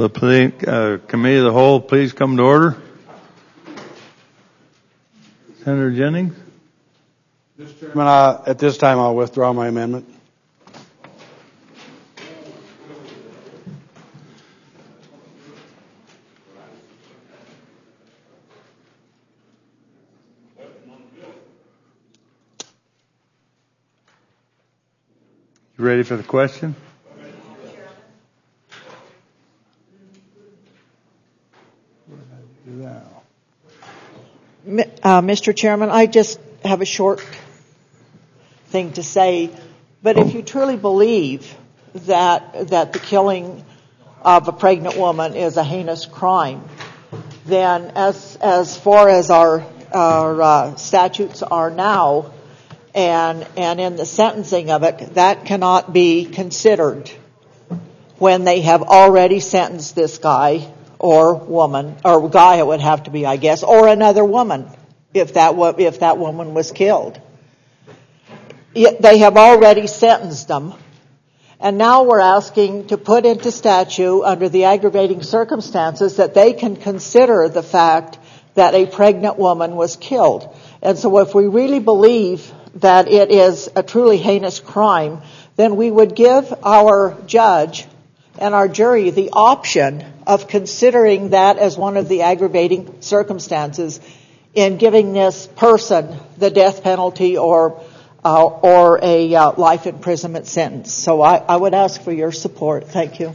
Will the committee of the whole please come to order? Senator Jennings? Mr. Chairman, at this time I'll withdraw my amendment. You ready for the question? Mr. Chairman, I just have a short thing to say, but if you truly believe that the killing of a pregnant woman is a heinous crime, then as far as our statutes are now, and in the sentencing of it, that cannot be considered when they have already sentenced this guy or woman, or guy it would have to be, I guess, or another woman if that woman was killed. They have already sentenced them, and now we're asking to put into statute under the aggravating circumstances that they can consider the fact that a pregnant woman was killed. And so if we really believe that it is a truly heinous crime, then we would give our judge and our jury the option of considering that as one of the aggravating circumstances in giving this person the death penalty or a life imprisonment sentence. So I would ask for your support. Thank you.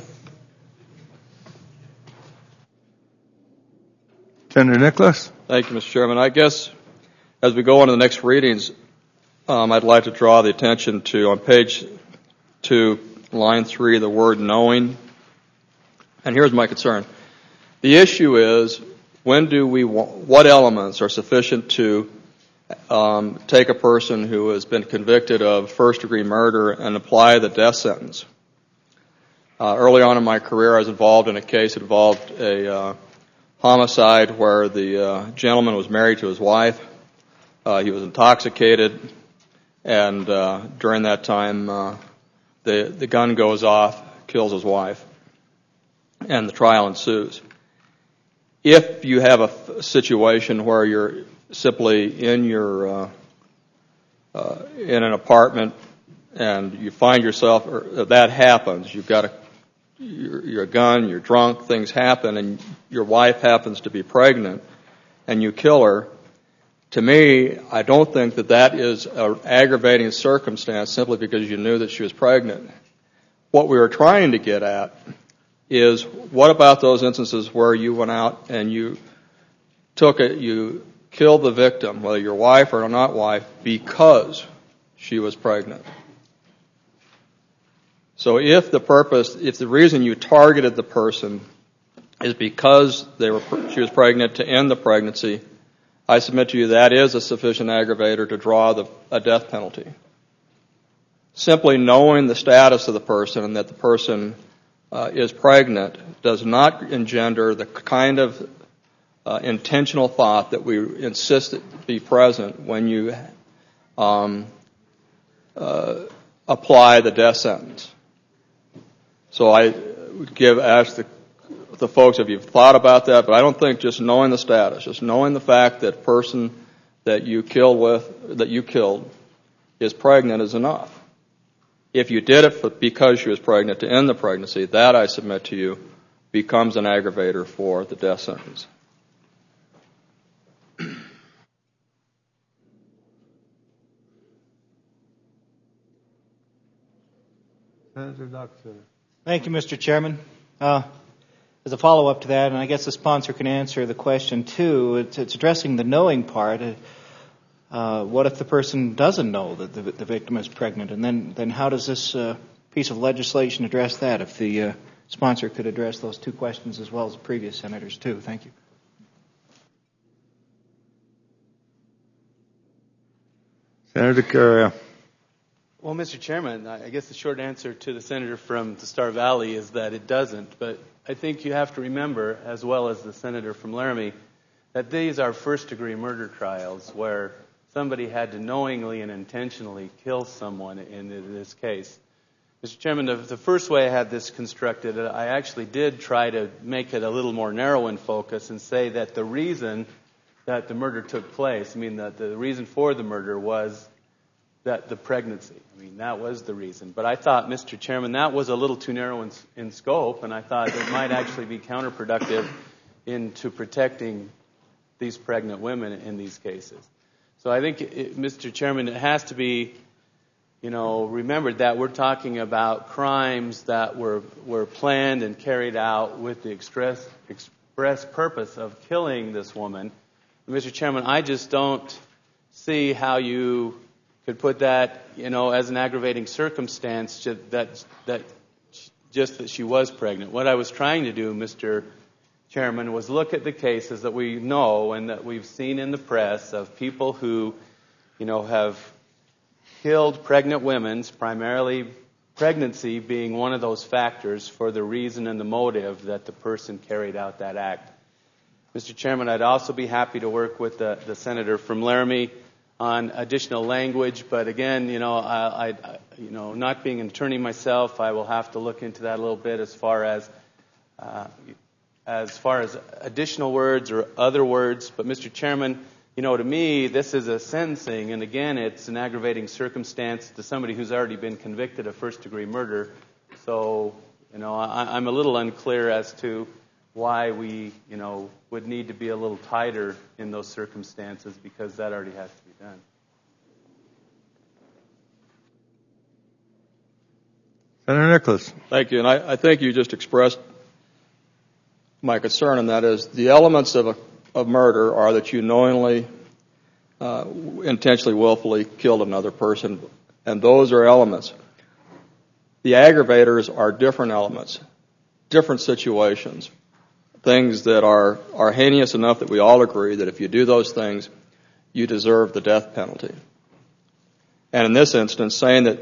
Senator Nicholas? Thank you, Mr. Chairman. I guess as we go on to the next readings, I'd like to draw the attention to, on page 2, line 3, the word knowing. And here's my concern. The issue is, what elements are sufficient to take a person who has been convicted of first-degree murder and apply the death sentence? Early on in my career, I was involved in a case that involved a homicide where the gentleman was married to his wife. He was intoxicated, and during that time, the gun goes off, kills his wife, and the trial ensues. If you have a situation where you're simply in an apartment and you find yourself, or that happens, you've got you're a gun, you're drunk, things happen, and your wife happens to be pregnant, and you kill her, to me, I don't think that is an aggravating circumstance simply because you knew that she was pregnant. What we were trying to get at is, what about those instances where you went out and you killed the victim, whether your wife or not wife, because she was pregnant? So if the reason you targeted the person is because she was pregnant to end the pregnancy, I submit to you that is a sufficient aggravator to draw a death penalty. Simply knowing the status of the person and that the person is pregnant does not engender the kind of intentional thought that we insist be present when you apply the death sentence. So I would ask the folks if you've thought about that, but I don't think just knowing the status, just knowing the fact that person that you killed is pregnant is enough. If you did it because she was pregnant to end the pregnancy, that, I submit to you, becomes an aggravator for the death sentence. Senator Doxer. Thank you, Mr. Chairman. As a follow-up to that, and I guess the sponsor can answer the question too, it's addressing the knowing part. What if the person doesn't know that the victim is pregnant? And then how does this piece of legislation address that? If the sponsor could address those two questions as well as the previous senators too. Thank you. Senator Carrier. Well, Mr. Chairman, I guess the short answer to the senator from the Star Valley is that it doesn't. But I think you have to remember, as well as the senator from Laramie, that these are first-degree murder trials where somebody had to knowingly and intentionally kill someone in this case. Mr. Chairman, the first way I had this constructed, I actually did try to make it a little more narrow in focus and say that the reason that the murder took place, that the reason for the murder was that the pregnancy. That was the reason. But I thought, Mr. Chairman, that was a little too narrow in scope, and I thought it might actually be counterproductive into protecting these pregnant women in these cases. So I think, Mr. Chairman, it has to be remembered that we're talking about crimes that were planned and carried out with the express purpose of killing this woman. Mr. Chairman, I just don't see how you could put that, as an aggravating circumstance that she was pregnant. What I was trying to do, Mr. Chairman, was look at the cases that we know and that we've seen in the press of people who, have killed pregnant women, primarily pregnancy being one of those factors for the reason and the motive that the person carried out that act. Mr. Chairman, I'd also be happy to work with the senator from Laramie on additional language, but again, not being an attorney myself, I will have to look into that a little bit as far as additional words or other words. But Mr. Chairman, to me, this is a sentencing, and again, it's an aggravating circumstance to somebody who's already been convicted of first-degree murder. So, I'm a little unclear as to why we, would need to be a little tighter in those circumstances, because that already has to be done. Senator Nicholas. Thank you, and I think you just expressed my concern, and that is the elements of murder are that you knowingly, intentionally, willfully killed another person, and those are elements. The aggravators are different elements, different situations, things that are heinous enough that we all agree that if you do those things, you deserve the death penalty. And in this instance, saying that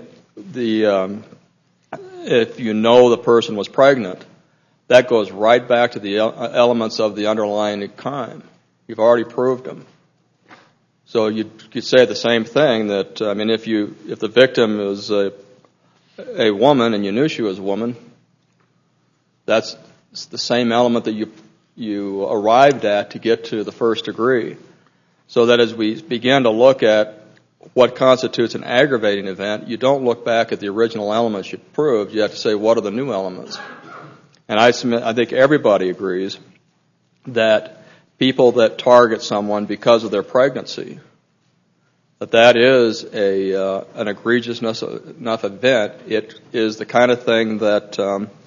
if you know the person was pregnant, that goes right back to the elements of the underlying crime. You've already proved them. So you could say the same thing, that if the victim is a woman and you knew she was a woman, that's the same element that you arrived at to get to the first degree. So that as we begin to look at what constitutes an aggravating event, you don't look back at the original elements you proved. You have to say, what are the new elements? And I think everybody agrees that people that target someone because of their pregnancy, that is an egregious enough event. It is the kind of thing that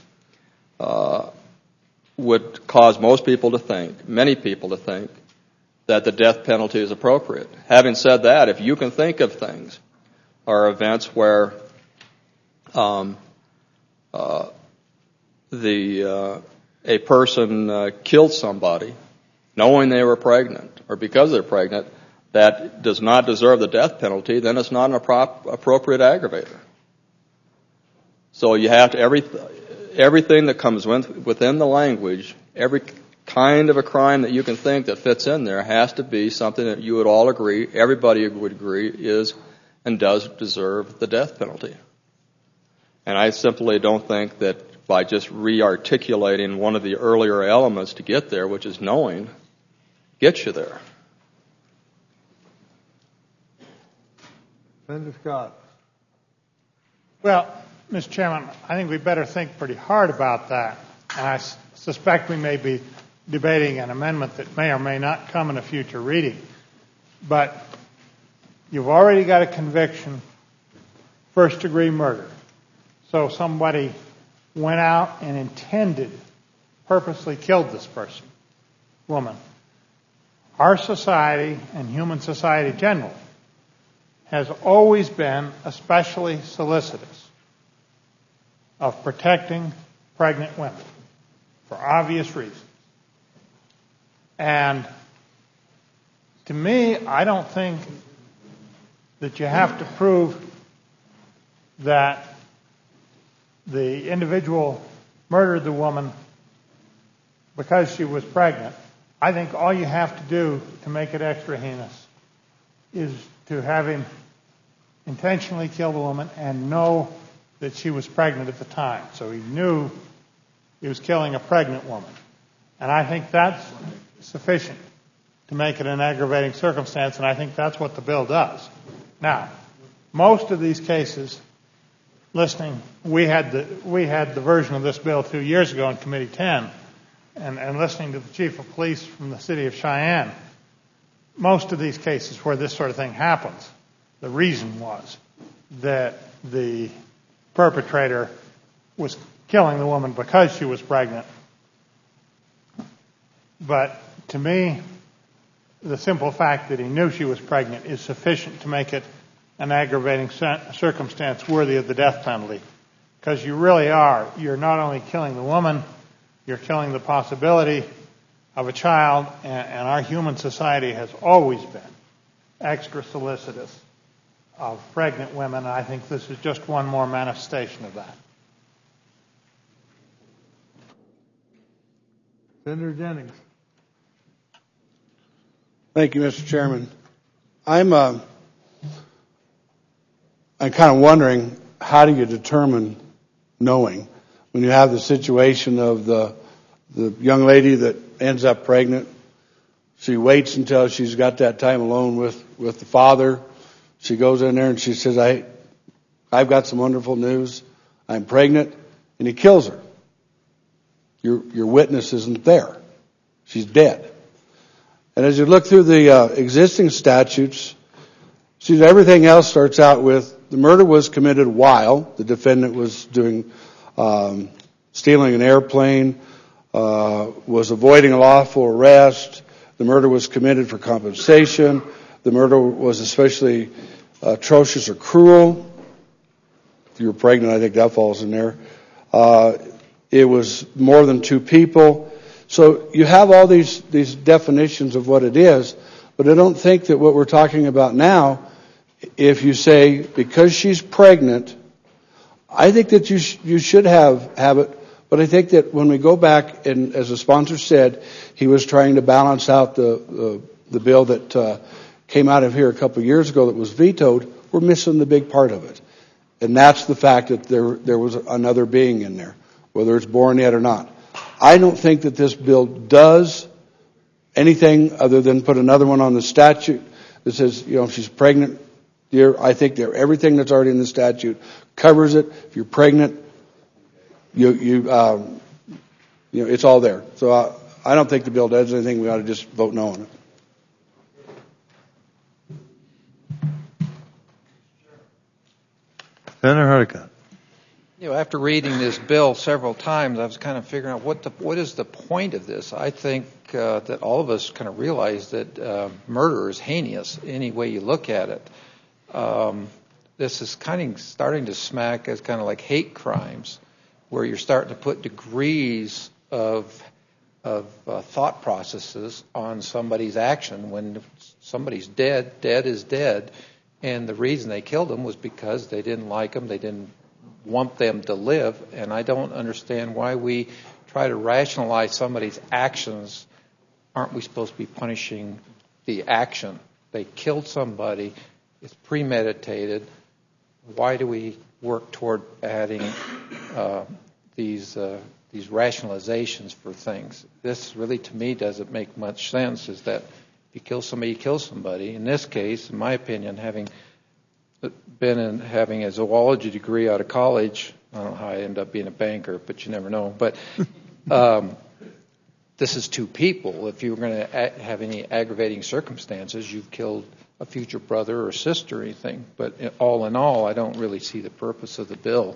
would cause most people to think, many people to think, that the death penalty is appropriate. Having said that, if you can think of things or events where a person killed somebody knowing they were pregnant or because they're pregnant, that does not deserve the death penalty, then it's not an appropriate aggravator. So you have to, everything that comes within the language, every kind of a crime that you can think that fits in there has to be something that you would all agree, everybody would agree, is and does deserve the death penalty. And I simply don't think that by just re-articulating one of the earlier elements to get there, which is knowing, gets you there. Senator Scott. Well, Mr. Chairman, I think we better think pretty hard about that. And I suspect we may be debating an amendment that may or may not come in a future reading. But you've already got a conviction, first-degree murder. So somebody went out and purposely killed this person, woman. Our society and human society generally has always been especially solicitous of protecting pregnant women for obvious reasons. And to me, I don't think that you have to prove that the individual murdered the woman because she was pregnant. I think all you have to do to make it extra heinous is to have him intentionally kill the woman and know that she was pregnant at the time. So he knew he was killing a pregnant woman. And I think that's sufficient to make it an aggravating circumstance, and I think that's what the bill does. Now, most of these cases, we had the version of this bill 2 years ago in Committee 10, and listening to the chief of police from the city of Cheyenne, most of these cases where this sort of thing happens, the reason was that the perpetrator was killing the woman because she was pregnant. But to me, the simple fact that he knew she was pregnant is sufficient to make it an aggravating circumstance worthy of the death penalty. Because you really are. You're not only killing the woman, you're killing the possibility of a child, and our human society has always been extra solicitous of pregnant women, and I think this is just one more manifestation of that. Senator Jennings. Thank you, Mr. Chairman. I'm kind of wondering, how do you determine knowing when you have the situation of the young lady that ends up pregnant? She waits until she's got that time alone with the father. She goes in there and she says, I've got some wonderful news. I'm pregnant. And he kills her. Your witness isn't there. She's dead. And as you look through the existing statutes, see, everything else starts out with the murder was committed while the defendant was doing stealing an airplane, was avoiding a lawful arrest. The murder was committed for compensation. The murder was especially atrocious or cruel. If you were pregnant, I think that falls in there. It was more than two people. So you have all these definitions of what it is, but I don't think that what we're talking about now, if you say because she's pregnant, I think that you should have it. But I think that when we go back, and as the sponsor said, he was trying to balance out the bill that came out of here a couple of years ago that was vetoed. We're missing the big part of it, and that's the fact that there was another being in there, whether it's born yet or not. I don't think that this bill does anything other than put another one on the statute that says, if she's pregnant, I think everything that's already in the statute covers it. If you're pregnant, it's all there. So I don't think the bill does anything. We ought to just vote no on it. Senator Hardicott. After reading this bill several times, I was kind of figuring out what is the point of this. I think that all of us kind of realize that murder is heinous any way you look at it. This is kind of starting to smack as kind of like hate crimes, where you're starting to put degrees of thought processes on somebody's action. When somebody's dead is dead, and the reason they killed them was because they didn't like them, they didn't want them to live, and I don't understand why we try to rationalize somebody's actions. Aren't we supposed to be punishing the action? They killed somebody. It's premeditated. Why do we work toward adding these rationalizations for things? This really, to me, doesn't make much sense. Is that if you kill somebody, you kill somebody. In this case, in my opinion, having a zoology degree out of college, I don't know how I ended up being a banker, but you never know. But this is two people. If you were going to have any aggravating circumstances, you've killed a future brother or sister or anything. But all in all, I don't really see the purpose of the bill.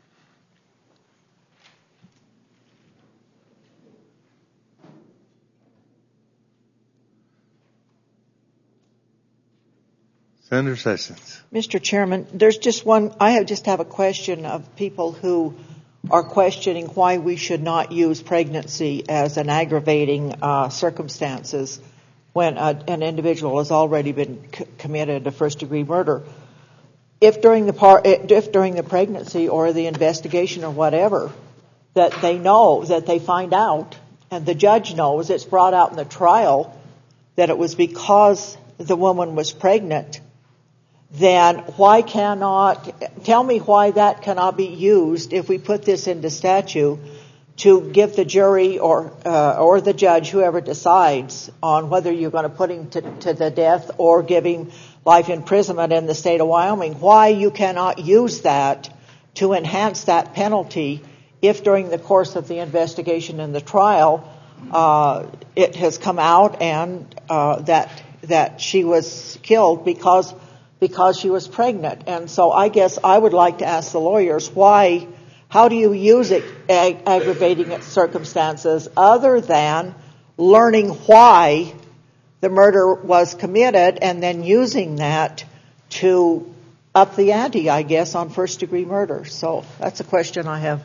Senator Sessions. Mr. Chairman, I just have a question of people who are questioning why we should not use pregnancy as an aggravating circumstances when an individual has already been committed a first-degree murder. If during the pregnancy or the investigation or whatever, that they find out, and the judge knows, it's brought out in the trial, that it was because the woman was pregnant, then tell me why that cannot be used if we put this into statute to give the jury or the judge, whoever decides on whether you're going to put him to the death or give him life imprisonment in the state of Wyoming, why you cannot use that to enhance that penalty if during the course of the investigation and the trial it has come out and that she was killed because she was pregnant. And so I guess I would like to ask the lawyers, how do you use aggravating circumstances other than learning why the murder was committed and then using that to up the ante, I guess, on first-degree murder? So that's a question I have.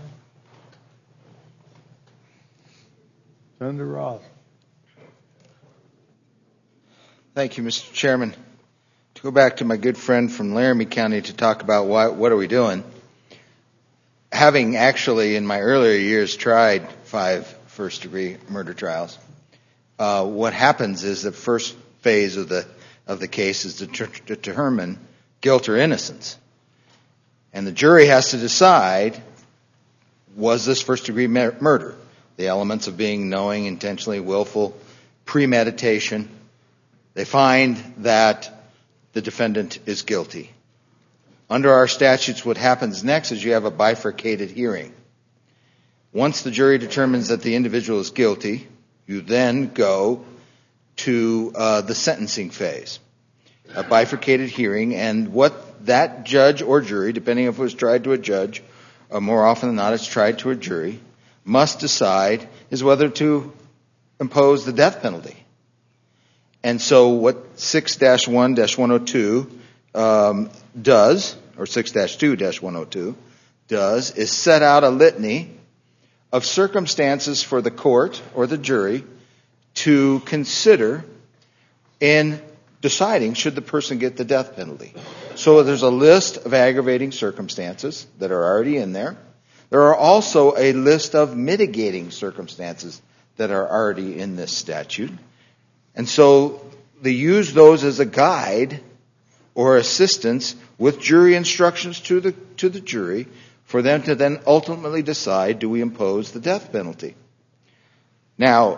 Senator Ross. Thank you, Mr. Chairman. To go back to my good friend from Laramie County to talk about what are we doing, having actually in my earlier years tried 5 first-degree murder trials, what happens is the first phase of the case is to determine guilt or innocence. And the jury has to decide, was this first-degree murder? The elements of being knowing, intentionally, willful, premeditation. They find that the defendant is guilty. Under our statutes, what happens next is you have a bifurcated hearing. Once the jury determines that the individual is guilty, you then go to the sentencing phase, a bifurcated hearing, and what that judge or jury, depending if it was tried to a judge, or more often than not it's tried to a jury, must decide is whether to impose the death penalty. And so what 6-1-102 does, or 6-2-102 does, is set out a litany of circumstances for the court or the jury to consider in deciding should the person get the death penalty. So there's a list of aggravating circumstances that are already in there. There are also a list of mitigating circumstances that are already in this statute. And so they use those as a guide or assistance with jury instructions to the jury for them to then ultimately decide, do we impose the death penalty? Now,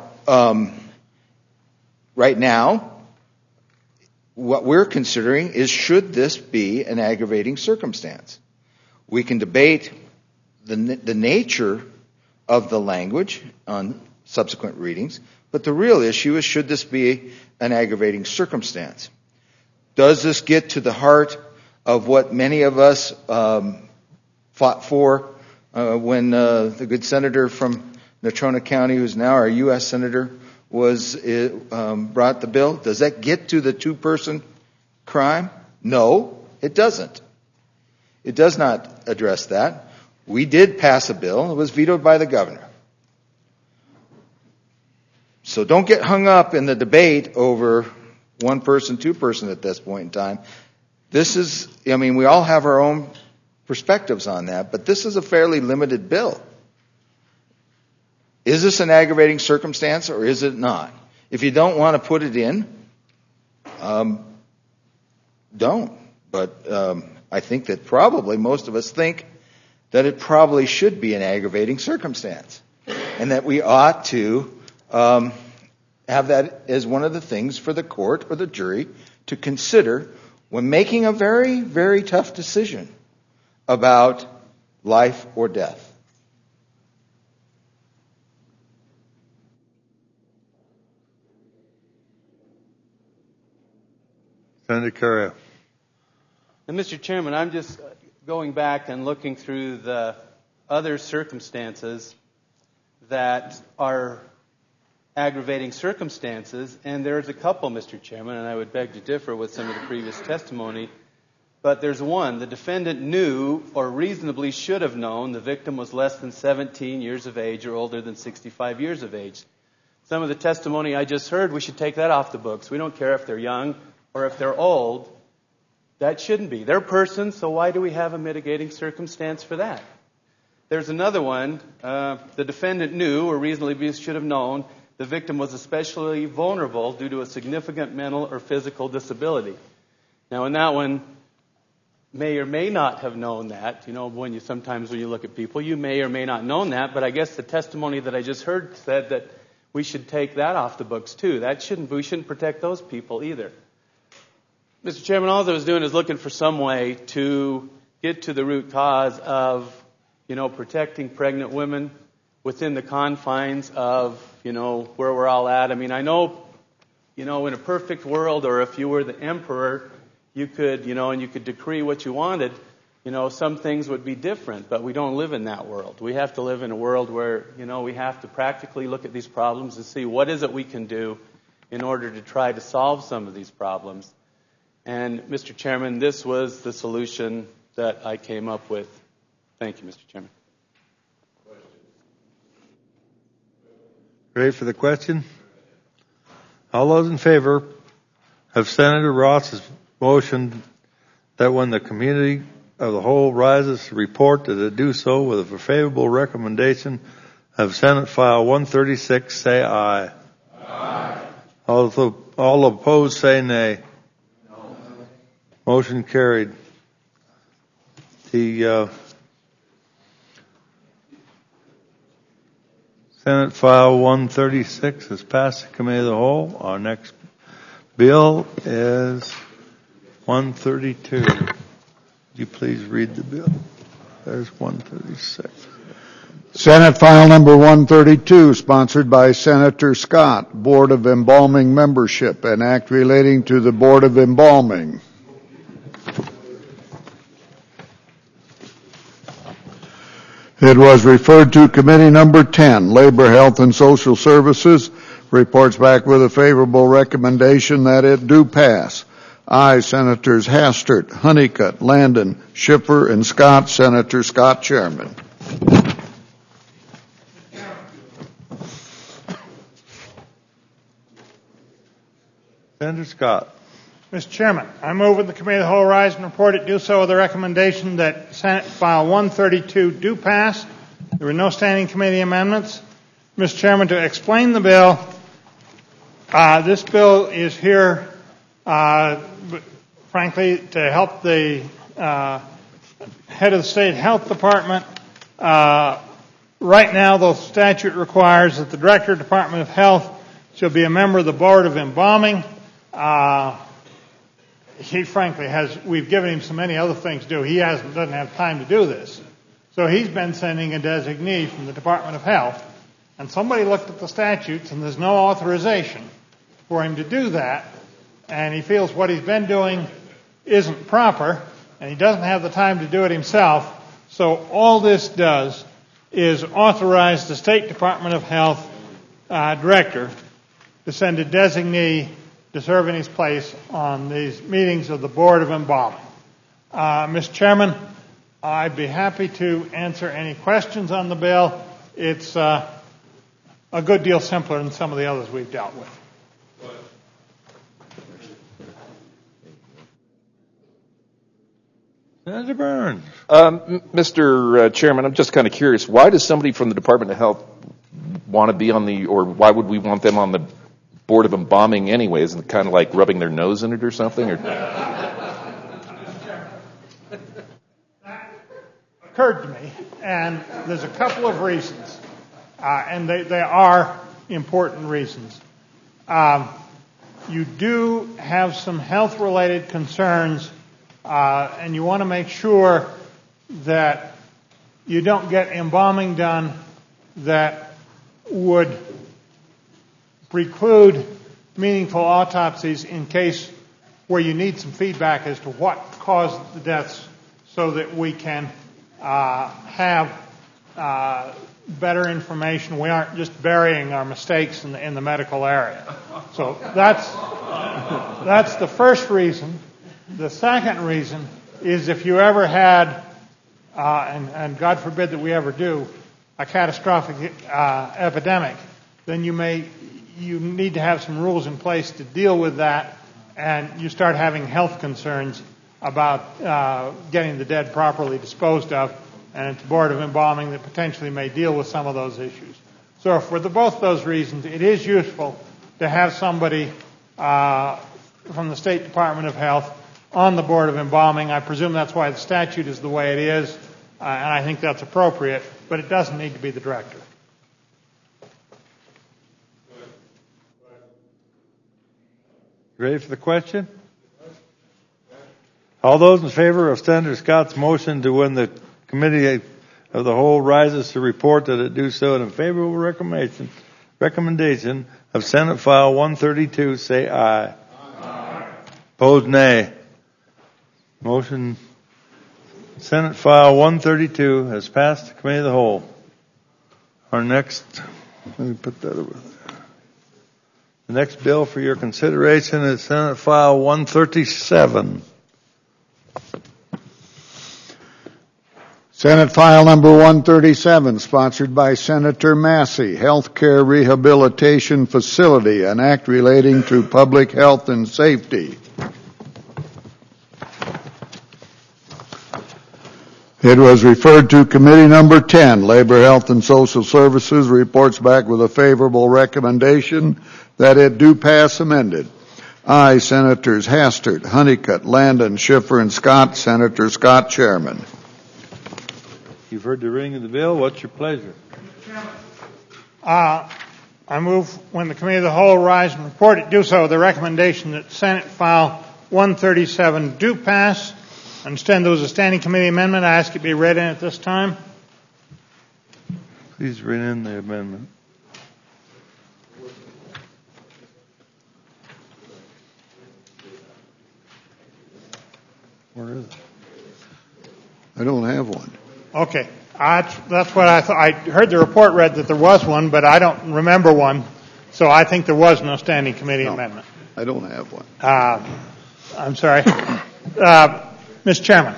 right now, what we're considering is, should this be an aggravating circumstance? We can debate the nature of the language on subsequent readings, but the real issue is, should this be an aggravating circumstance? Does this get to the heart of what many of us fought for when the good senator from Natrona County, who's now our U.S. senator, brought the bill? Does that get to the 2-person crime? No, it doesn't. It does not address that. We did pass a bill. It was vetoed by the governor. So don't get hung up in the debate over 1-person, 2-person at this point in time. We all have our own perspectives on that, but this is a fairly limited bill. Is this an aggravating circumstance or is it not? If you don't want to put it in, don't. But I think that probably most of us think that it probably should be an aggravating circumstance, and that we ought to have that as one of the things for the court or the jury to consider when making a very, very tough decision about life or death. Senator Carrillo. And Mr. Chairman, I'm just going back and looking through the other circumstances that are aggravating circumstances, and there's a couple, Mr. Chairman, and I would beg to differ with some of the previous testimony, but there's one. The defendant knew or reasonably should have known the victim was less than 17 years of age or older than 65 years of age. Some of the testimony I just heard, we should take that off the books. We don't care if they're young or if they're old. That shouldn't be. They're persons, so why do we have a mitigating circumstance for that? There's another one. The defendant knew or reasonably should have known the victim was especially vulnerable due to a significant mental or physical disability. Now, in that one, may or may not have known that. You know, when you look at people, you may or may not known that, but I guess the testimony that I just heard said that we should take that off the books too. We shouldn't protect those people either. Mr. Chairman, all I was doing is looking for some way to get to the root cause of, protecting pregnant women within the confines of, where we're all at. I mean, I know, in a perfect world, or if you were the emperor, you could, and you could decree what you wanted, some things would be different, but we don't live in that world. We have to live in a world where, we have to practically look at these problems and see what is it we can do in order to try to solve some of these problems. And, Mr. Chairman, this was the solution that I came up with. Thank you, Mr. Chairman. Ready for the question? All those in favor of Senator Ross's motion that when the committee of the whole rises to report, that it do so with a favorable recommendation of Senate File 136, say aye. Aye. All opposed, say nay. No. Motion carried. The Senate File 136 has passed the Committee of the Whole. Our next bill is 132. Would you please read the bill? There's 136. Senate File Number 132, sponsored by Senator Scott, Board of Embalming Membership, an act relating to the Board of Embalming. It was referred to Committee Number 10, Labor, Health, and Social Services. Reports back with a favorable recommendation that it do pass. Aye, Senators Hastert, Honeycutt, Landon, Schiffer, and Scott. Senator Scott, Chairman. Senator Scott. Mr. Chairman, I move that the Committee of the Whole rise and report it do so with the recommendation that Senate File 132 do pass. There were no standing committee amendments. Mr. Chairman, to explain the bill, this bill is here, frankly, to help the head of the State Health Department. Right now, the statute requires that the Director of the Department of Health shall be a member of the Board of Embalming. He frankly we've given him so many other things to do, doesn't have time to do this. So he's been sending a designee from the Department of Health, and somebody looked at the statutes and there's no authorization for him to do that, and he feels what he's been doing isn't proper, and he doesn't have the time to do it himself. So all this does is authorize the State Department of Health director to send a designee to serve in his place on these meetings of the Board of Embalming. Mr. Chairman, I'd be happy to answer any questions on the bill. It's a good deal simpler than some of the others we've dealt with. Senator Burns. Mr. Chairman, I'm just kind of curious. Why does somebody from the Department of Health want to be or why would we want them on the Board of Embalming anyway? Isn't it kind of like rubbing their nose in it or something? That occurred to me, and there's a couple of reasons, and they are important reasons. You do have some health-related concerns, and you want to make sure that you don't get embalming done that would preclude meaningful autopsies in case where you need some feedback as to what caused the deaths so that we can have better information. We aren't just burying our mistakes in the medical area. So that's the first reason. The second reason is if you ever had, and God forbid that we ever do, a catastrophic epidemic, then you need to have some rules in place to deal with that, and you start having health concerns about getting the dead properly disposed of, and it's the Board of Embalming that potentially may deal with some of those issues. So for both those reasons, it is useful to have somebody from the State Department of Health on the Board of Embalming. I presume that's why the statute is the way it is, and I think that's appropriate, but it doesn't need to be the director. Ready for the question? All those in favor of Senator Scott's motion to when the committee of the whole rises to report that it do so in a favorable recommendation of Senate File 132, say aye. Aye. Opposed, nay. Motion Senate File 132 has passed the Committee of the Whole. Our next, let me put that over there. The next bill for your consideration is Senate File 137. Senate File Number 137, sponsored by Senator Massey, Healthcare Rehabilitation Facility, an act relating to public health and safety. It was referred to Committee Number 10, Labor, Health, and Social Services, reports back with a favorable recommendation that it do pass amended. Aye, Senators Hastert, Honeycutt, Landon, Schiffer, and Scott. Senator Scott, Chairman. You've heard the ring of the bill. What's your pleasure? I move when the Committee of the Whole rise and report it do so, the recommendation that Senate File 137 do pass. I understand there was a standing committee amendment. I ask it be read in at this time. Please read in the amendment. Where is it? I don't have one. Okay. That's what I thought. I heard the report read that there was one, but I don't remember one. So I think there was no standing committee amendment. I don't have one. I'm sorry. Mr. Chairman.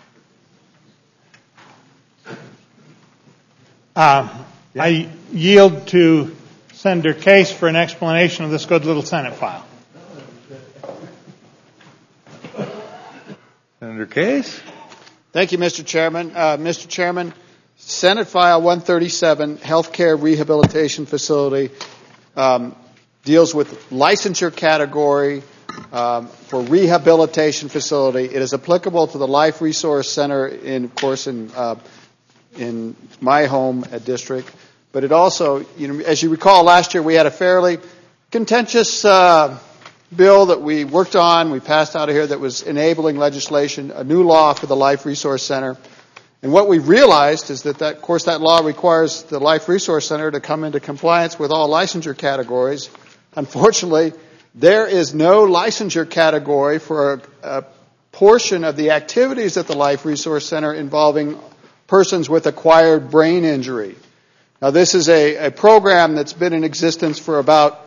I yield to Senator Case for an explanation of this good little Senate file. Senator Case? Thank you, Mr. Chairman. Mr. Chairman, Senate File 137, Healthcare Rehabilitation Facility, deals with licensure category for rehabilitation facility. It is applicable to the Life Resource Center, in my home district. But it also, as you recall, last year we had a fairly contentious bill that we worked on. We passed out of here that was enabling legislation, a new law for the Life Resource Center. And what we realized is that, of course, that law requires the Life Resource Center to come into compliance with all licensure categories. Unfortunately, there is no licensure category for a portion of the activities at the Life Resource Center involving persons with acquired brain injury. Now, this is a program that's been in existence for about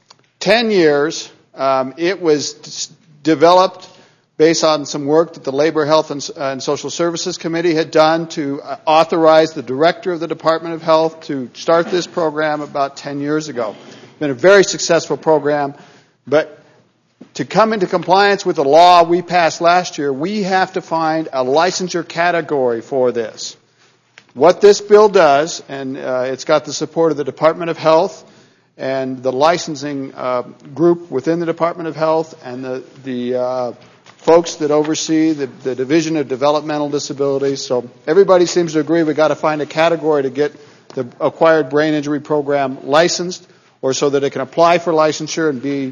10 years. It was developed based on some work that the Labor, Health, and Social Services Committee had done to authorize the director of the Department of Health to start this program about 10 years ago. It's been a very successful program, but to come into compliance with the law we passed last year, we have to find a licensure category for this. What this bill does, and it's got the support of the Department of Health and the licensing group within the Department of Health and the folks that oversee the Division of Developmental Disabilities. So everybody seems to agree we've got to find a category to get the acquired brain injury program licensed, or so that it can apply for licensure and be,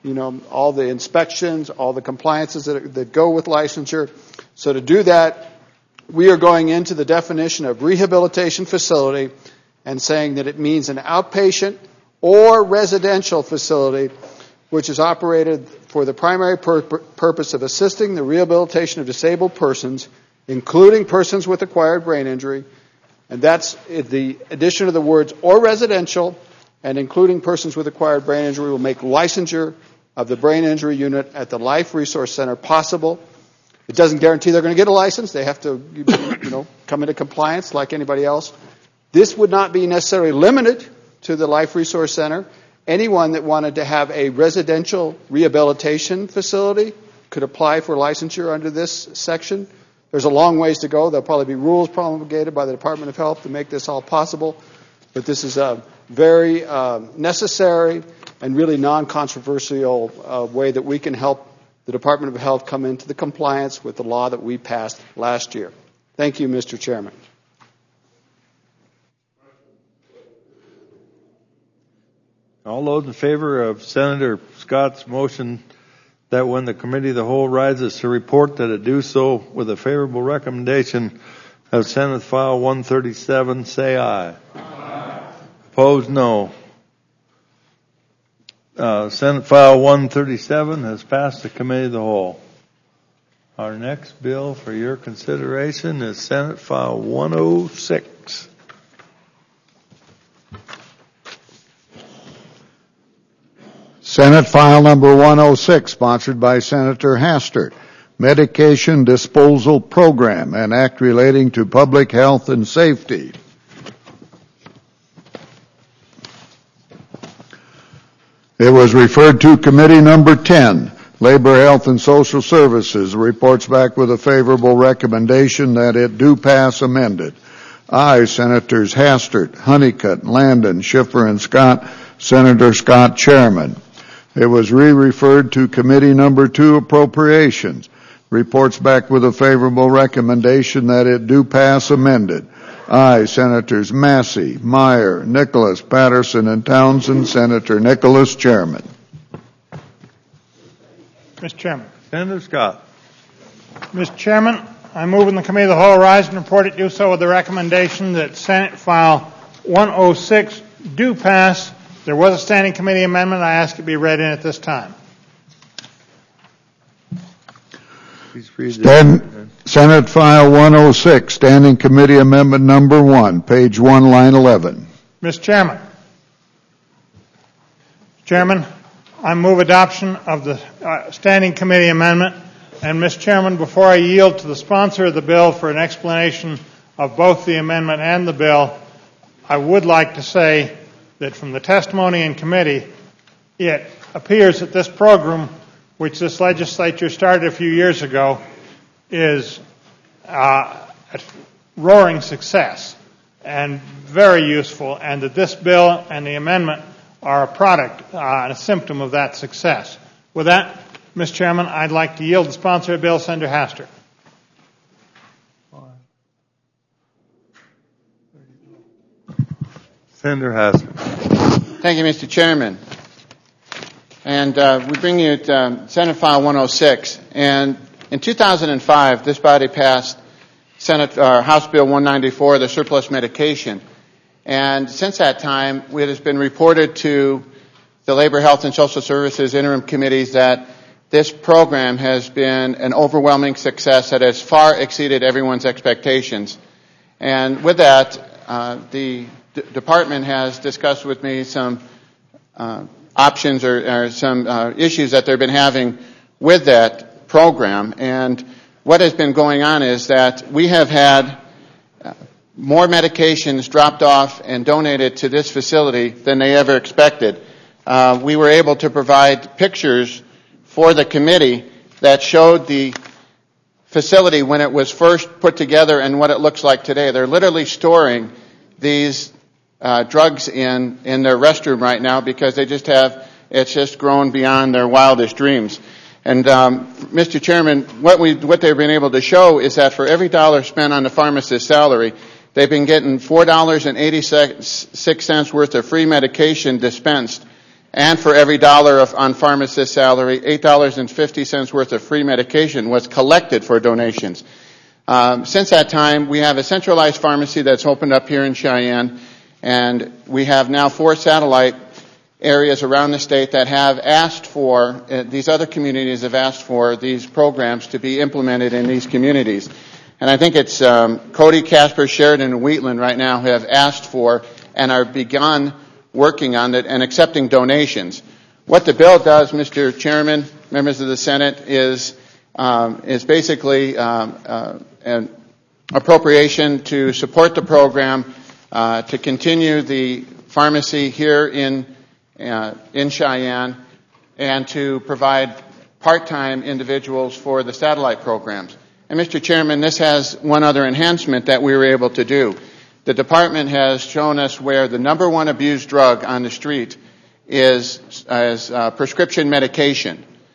all the inspections, all the compliances that go with licensure. So to do that, we are going into the definition of rehabilitation facility and saying that it means an outpatient or residential facility which is operated for the primary purpose of assisting the rehabilitation of disabled persons, including persons with acquired brain injury. And that's the addition of the words or residential and including persons with acquired brain injury will make licensure of the brain injury unit at the Life Resource Center possible. It doesn't guarantee they're going to get a license. They have to, come into compliance like anybody else. This would not be necessarily limited to the Life Resource Center. Anyone that wanted to have a residential rehabilitation facility could apply for licensure under this section. There's a long ways to go. There'll probably be rules promulgated by the Department of Health to make this all possible. But this is a very necessary and really non-controversial way that we can help the Department of Health come into the compliance with the law that we passed last year. Thank you, Mr. Chairman. All those in favor of Senator Scott's motion that when the committee of the whole rises to report that it do so with a favorable recommendation of Senate File 137, say aye. Aye. Opposed, no. Senate File 137 has passed the committee of the whole. Our next bill for your consideration is Senate File 106. Senate File Number 106, sponsored by Senator Hastert, Medication Disposal Program, an act relating to public health and safety. It was referred to Committee Number 10, Labor, Health, and Social Services, reports back with a favorable recommendation that it do pass amended. Aye, Senators Hastert, Honeycutt, Landon, Schiffer, and Scott. Senator Scott, Chairman. It was re-referred to Committee Number 2, Appropriations, reports back with a favorable recommendation that it do pass amended. Aye, Senators Massey, Meyer, Nicholas, Patterson, and Townsend. Senator Nicholas, Chairman. Mr. Chairman. Senator Scott. Mr. Chairman, I move in the Committee of the Whole rise and report it do so with the recommendation that Senate File 106 do pass. There was a standing committee amendment. I ask it be read in at this time. Senate File 106, Standing Committee Amendment Number 1, page 1, line 11. Mr. Chairman. Chairman, I move adoption of the Standing Committee Amendment. And, Mr. Chairman, before I yield to the sponsor of the bill for an explanation of both the amendment and the bill, I would like to say that from the testimony in committee, it appears that this program, which this legislature started a few years ago, is a roaring success and very useful, and that this bill and the amendment are a product and a symptom of that success. With that, Mr. Chairman, I'd like to yield the sponsor of the bill, Senator Hastert. Senator Hastert. Thank you, Mr. Chairman. And we bring you Senate File 106. And in 2005, this body passed House Bill 194, the surplus medication. And since that time, it has been reported to the Labor, Health, and Social Services interim committees that this program has been an overwhelming success that has far exceeded everyone's expectations. And with that, the department has discussed with me some options or some issues that they've been having with that program. And what has been going on is that we have had more medications dropped off and donated to this facility than they ever expected. We were able to provide pictures for the committee that showed the facility when it was first put together and what it looks like today. They're literally storing these drugs in their restroom right now because it's just grown beyond their wildest dreams. And Mr. Chairman, what they've been able to show is that for every dollar spent on the pharmacist's salary, they've been getting $4.86 worth of free medication dispensed. And for every dollar on pharmacist's salary, $8.50 worth of free medication was collected for donations. Since that time, we have a centralized pharmacy that's opened up here in Cheyenne, and we have now 4 satellite areas around the state that have asked for, these other communities have asked for these programs to be implemented in these communities. And I think it's Cody, Casper, Sheridan, and Wheatland right now who have asked for and are begun working on it and accepting donations. What the bill does, Mr. Chairman, members of the Senate, is basically an appropriation to support the program, to continue the pharmacy here in Cheyenne, and to provide part-time individuals for the satellite programs. And Mr. Chairman, this has one other enhancement that we were able to do. The department has shown us where the number one abused drug on the street is prescription medication.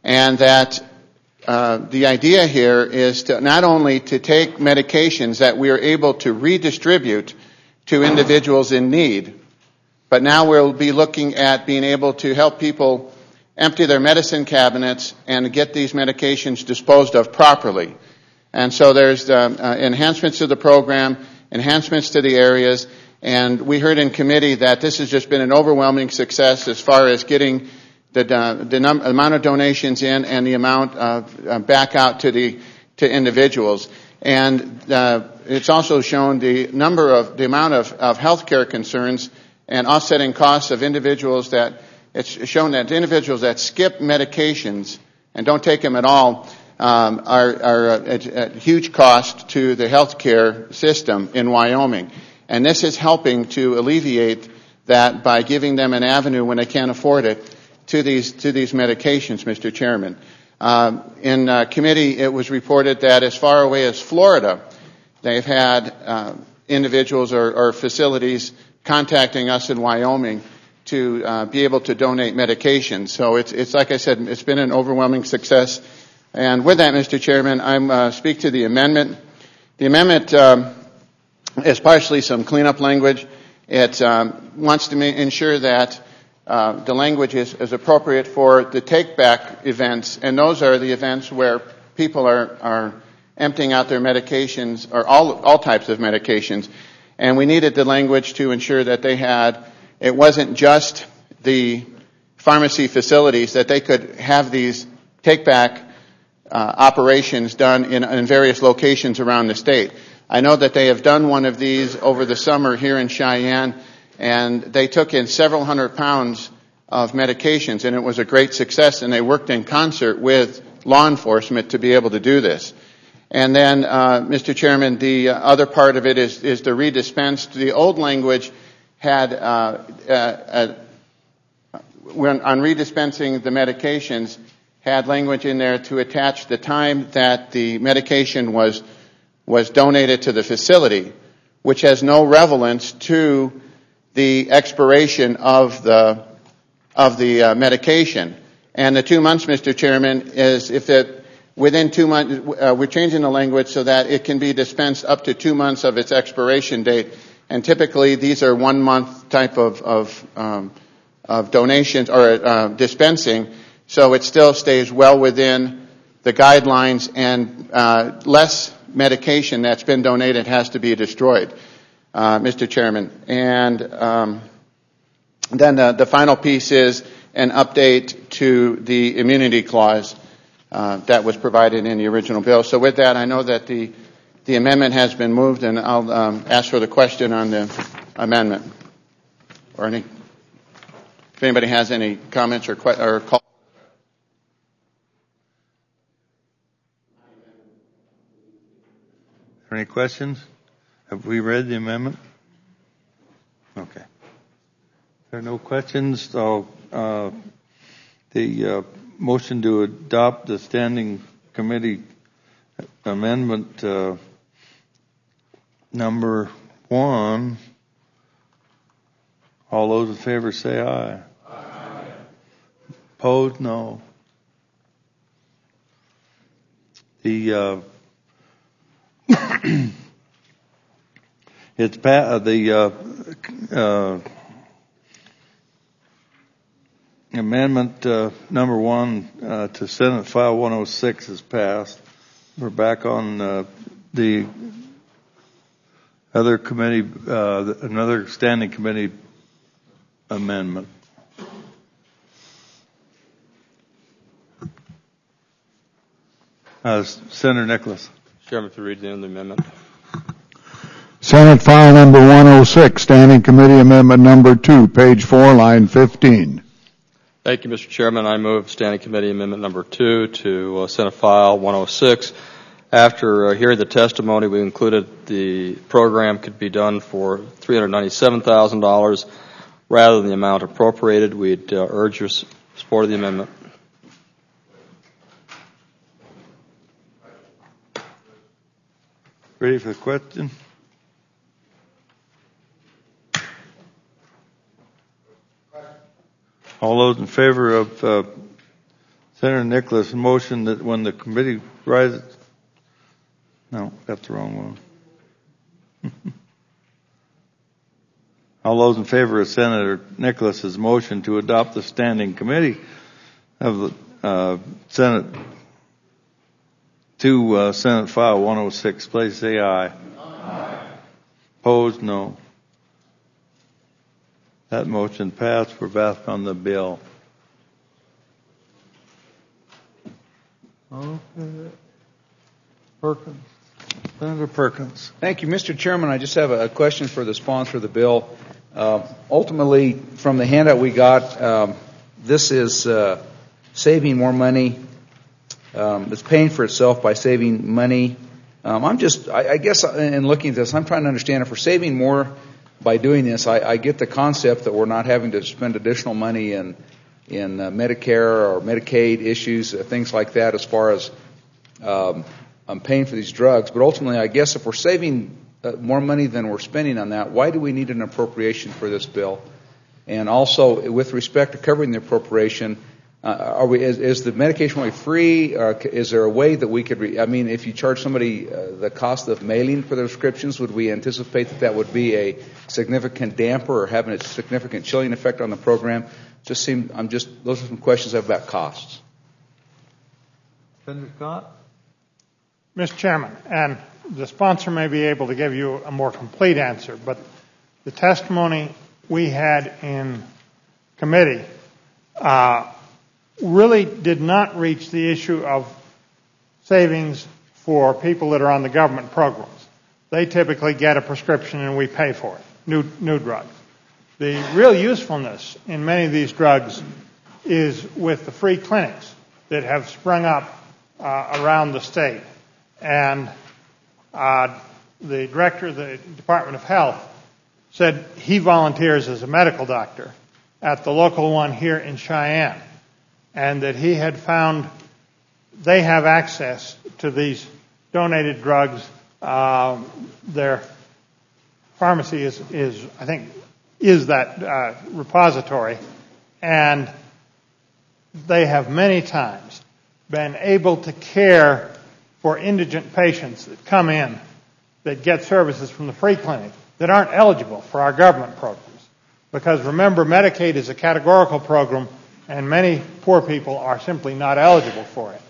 and that the idea here is to not only to take medications that we are able to redistribute to individuals in need, but now we'll be looking at being able to help people empty their medicine cabinets and get these medications disposed of properly. And so there's enhancements to the program, enhancements to the areas, and we heard in committee that this has just been an overwhelming success as far as getting the amount of donations in and the amount back out to individuals. And it's also shown the amount of healthcare concerns and offsetting costs of individuals it's shown that individuals that skip medications and don't take them at all are at huge cost to the healthcare system in Wyoming. And this is helping to alleviate that by giving them an avenue when they can't afford it to these medications, Mr. Chairman. In committee, it was reported that as far away as Florida, they've had individuals or facilities contacting us in Wyoming to be able to donate medications. So it's like I said, it's been an overwhelming success. And with that, Mr. Chairman, I speak to the amendment. The amendment is partially some cleanup language. It wants to ensure that the language is appropriate for the take-back events, and those are the events where people are emptying out their medications, or all types of medications. And we needed the language to ensure that it wasn't just the pharmacy facilities, that they could have these take-back operations done in various locations around the state. I know that they have done one of these over the summer here in Cheyenne, and they took in several hundred pounds of medications, and it was a great success, and they worked in concert with law enforcement to be able to do this. And then, Mr. Chairman, the other part of it is the redispensed. The old language had, when on redispensing the medications, had language in there to attach the time that the medication was donated to the facility, which has no relevance to the expiration of the medication. And the 2 months, Mr. Chairman, is within 2 months, we're changing the language so that it can be dispensed up to 2 months of its expiration date. And typically, these are 1 month type of donations or dispensing, so it still stays well within the guidelines, and less medication that's been donated has to be destroyed, Mr. Chairman. And then the final piece is an update to the immunity clause that was provided in the original bill. So with that, I know that the amendment has been moved, and I'll ask for the question on the amendment. If anybody has any comments or calls. Any questions? Have we read the amendment? Okay. If there are no questions, so the motion to adopt the standing committee amendment number 1. All those in favor say aye. Aye. Opposed, no. The amendment number 1 to Senate File 106 is passed. We're back on the other committee, another standing committee amendment. Senator Nicholas. Chairman, if you read the end of the amendment. Senate File Number 106, Standing Committee Amendment Number 2, page 4, line 15. Thank you, Mr. Chairman. I move Standing Committee Amendment Number 2 to Senate File 106. After hearing the testimony, we included the program could be done for $397,000 rather than the amount appropriated. We'd urge your support of the amendment. Ready for the question? All those in favor of Senator Nicholas motion that when the committee rises. No, got the wrong one. All those in favor of Senator Nicholas's motion to adopt the standing committee of the Senate to Senate File 106, please say aye. Aye. Opposed, no. That motion passed. We're back on the bill. Okay. Perkins. Senator Perkins. Thank you, Mr. Chairman. I just have a question for the sponsor of the bill. Ultimately, from the handout we got, this is saving more money. It's paying for itself by saving money. I guess in looking at this, I'm trying to understand if we're saving more by doing this. I get the concept that we're not having to spend additional money in Medicare or Medicaid issues, things like that, as far as paying for these drugs. But ultimately, I guess if we're saving more money than we're spending on that, why do we need an appropriation for this bill? And also, with respect to covering the appropriation, is the medication really free? Or is there a way that we could, if you charge somebody the cost of mailing for the prescriptions, would we anticipate that would be a significant damper or having a significant chilling effect on the program? Those are some questions I have about costs. Senator Scott? Mr. Chairman, and the sponsor may be able to give you a more complete answer, but the testimony we had in committee really did not reach the issue of savings for people that are on the government programs. They typically get a prescription and we pay for it, new drugs. The real usefulness in many of these drugs is with the free clinics that have sprung up around the state. And the director of the Department of Health said he volunteers as a medical doctor at the local one here in Cheyenne, and that he had found they have access to these donated drugs. Their pharmacy is that repository, and they have many times been able to care for indigent patients that come in that get services from the free clinic that aren't eligible for our government programs. Because remember, Medicaid is a categorical program, and many poor people are simply not eligible for it.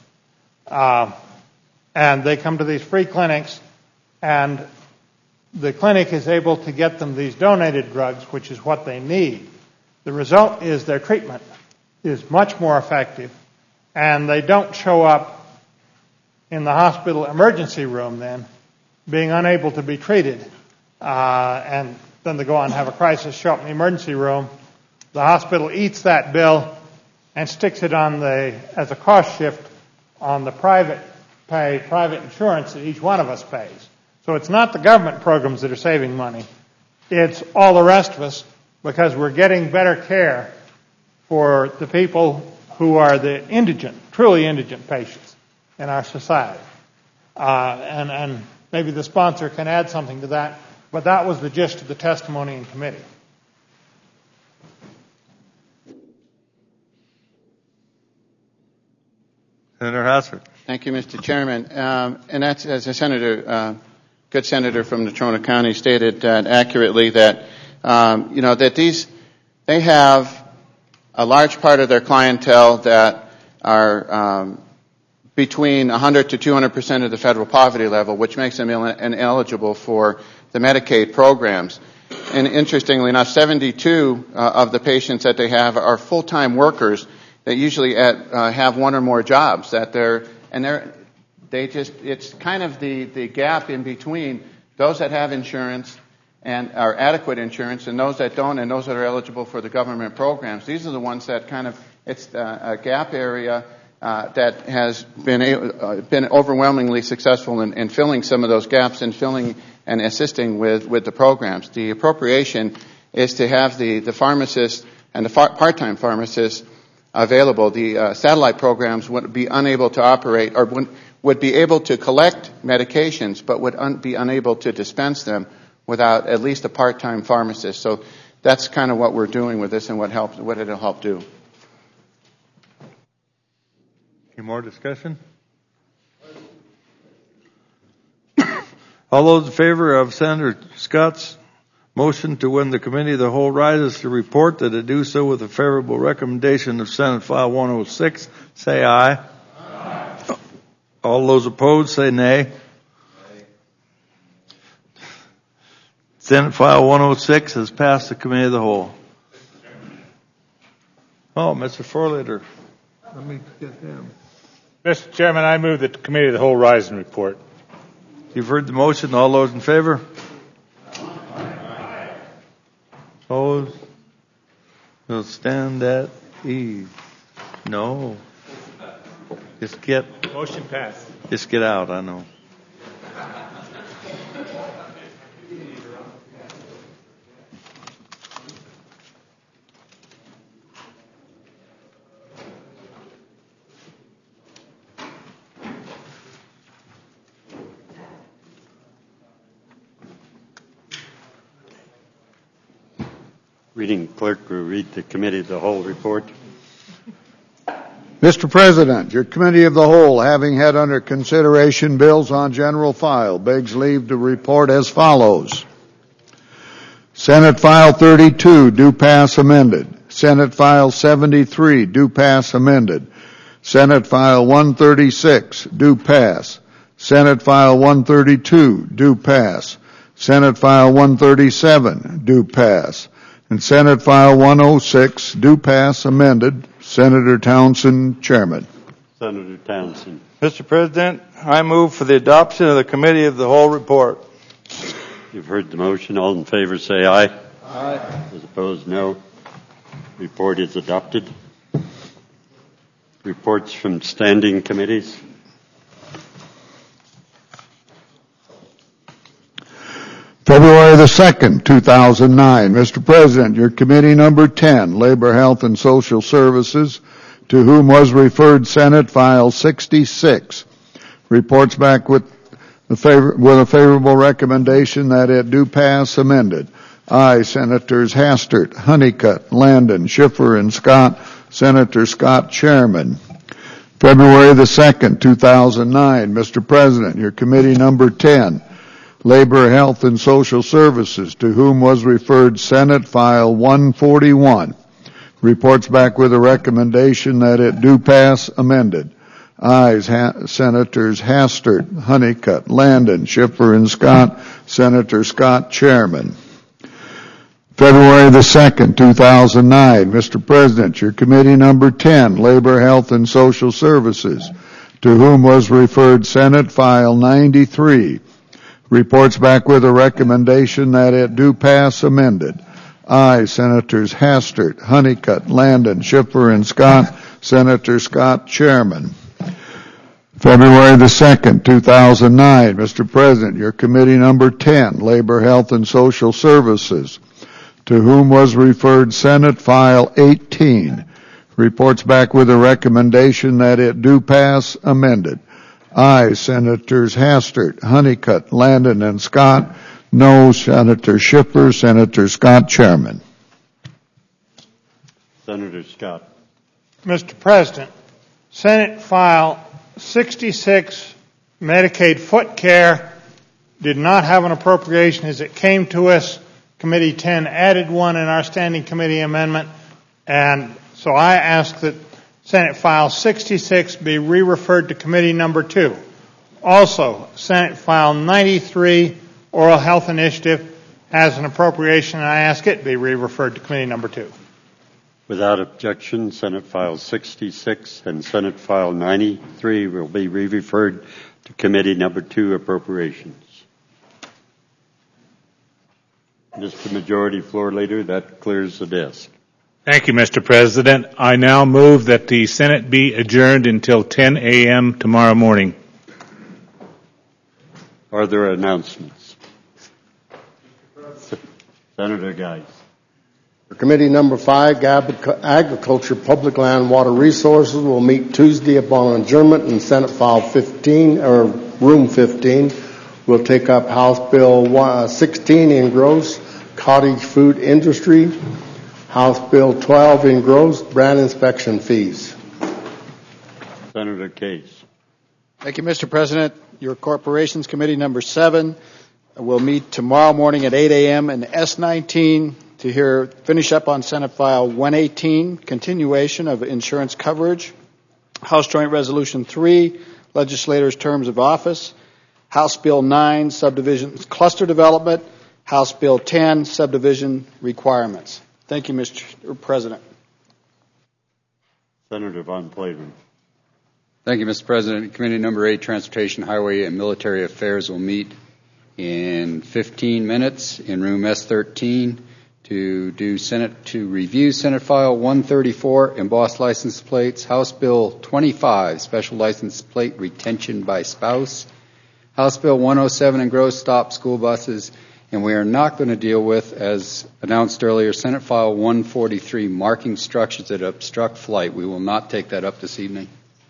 And they come to these free clinics, and the clinic is able to get them these donated drugs, which is what they need. The result is their treatment is much more effective, and they don't show up in the hospital emergency room then, being unable to be treated, and then they go on and have a crisis, show up in the emergency room. The hospital eats that bill and sticks it as a cost shift on the private insurance that each one of us pays. So it's not the government programs that are saving money. It's all the rest of us, because we're getting better care for the people who are the indigent, truly indigent patients in our society. And maybe the sponsor can add something to that, but that was the gist of the testimony in committee. Senator Hassert. Thank you, Mr. Chairman. And that's, as a good senator from Natrona County stated accurately, that they have a large part of their clientele that are between 100 to 200% of the federal poverty level, which makes them ineligible for the Medicaid programs. And interestingly enough, 72 of the patients that they have are full-time workers that usually have one or more jobs. It's kind of the gap in between those that have insurance and are adequate insurance, and those that don't, and those that are eligible for the government programs. These are the ones that it's a gap area that has been overwhelmingly successful in filling some of those gaps and filling and assisting with the programs. The appropriation is to have the pharmacists and the part-time pharmacists available. The satellite programs would be unable to operate, or would be able to collect medications, but would be unable to dispense them without at least a part-time pharmacist. So that's kind of what we're doing with this and what it'll help do. Any more discussion? All those in favor of Senator Scott's motion to, when the committee of the whole rises to report, that it do so with a favorable recommendation of Senate File 106, say aye. Aye. All those opposed, say nay. Senate File 106 has passed the committee of the whole. Oh, Mr. Forlater. Let me get him. Mr. Chairman, I move that the committee of the whole rise and report. You've heard the motion. All those in favor? Opposed? We'll stand at ease. No. Just get. Motion passed. Just get out, I know. Reading clerk will read the committee of the whole report. Mr. President, your committee of the whole, having had under consideration bills on general file, begs leave to report as follows. Senate File 32, due pass amended. Senate File 73, due pass amended. Senate File 136, due pass. Senate File 132, due pass. Senate File 137, due pass. And Senate File 106, due pass amended. Senator Townsend, Chairman. Senator Townsend. Mr. President, I move for the adoption of the committee of the whole report. You've heard the motion. All in favor say aye. Aye. Those opposed, no. Report is adopted. Reports from standing committees. February the 2nd, 2009. Mr. President, your committee number 10, Labor, Health, and Social Services, to whom was referred Senate File 66, reports back with a favorable recommendation that it do pass amended. Aye, Senators Hastert, Honeycutt, Landon, Schiffer, and Scott. Senator Scott, Chairman. February the 2nd, 2009. Mr. President, your committee number 10, Labor, Health, and Social Services, to whom was referred Senate File 141, reports back with a recommendation that it do pass amended. Ayes, Senators Hastert, Honeycutt, Landon, Schiffer, and Scott. Senator Scott, Chairman. February the 2nd, 2009. Mr. President, your committee number 10, Labor, Health, and Social Services, to whom was referred Senate File 93, reports back with a recommendation that it do pass amended. Aye, Senators Hastert, Honeycutt, Landon, Schiffer, and Scott. Senator Scott, Chairman. February the 2nd, 2009. Mr. President, your committee number 10, Labor, Health, and Social Services, to whom was referred Senate File 18, reports back with a recommendation that it do pass amended. Aye, Senators Hastert, Honeycutt, Landon, and Scott. No, Senator Schiffer. Senator Scott, Chairman. Senator Scott. Mr. President, Senate File 66, Medicaid Foot Care, did not have an appropriation as it came to us. Committee 10 added one in our standing committee amendment, and so I ask that Senate File 66 be re-referred to Committee Number 2. Also, Senate File 93, Oral Health Initiative, has an appropriation, and I ask it be re-referred to Committee Number 2. Without objection, Senate File 66 and Senate File 93 will be re-referred to Committee Number 2, Appropriations. Mr. Majority Floor Leader, that clears the desk. Thank you, Mr. President. I now move that the Senate be adjourned until 10 a.m. tomorrow morning. Are there announcements? Senator Geis. For Committee Number 5, Agriculture, Public Land, Water Resources will meet Tuesday upon adjournment in Senate File 15, or Room 15. We'll take up House Bill 16 in gross, cottage food industry. House Bill 12 in gross, brand inspection fees. Senator Case. Thank you, Mr. President. Your Corporations Committee number 7 will meet tomorrow morning at 8 a.m. in S19 to finish up on Senate File 118, continuation of insurance coverage, House Joint Resolution 3, legislators' terms of office, House Bill 9, subdivision cluster development, House Bill 10, subdivision requirements. Thank you, Mr. President. Senator Von Plaven. Thank you, Mr. President. Committee number 8, Transportation, Highway, and Military Affairs will meet in 15 minutes in room S13 to review Senate File 134, embossed license plates, House Bill 25, special license plate retention by spouse, House Bill 107, engrossed stop school buses, and we are not going to deal with, as announced earlier, Senate File 143, marking structures that obstruct flight. We will not take that up this evening.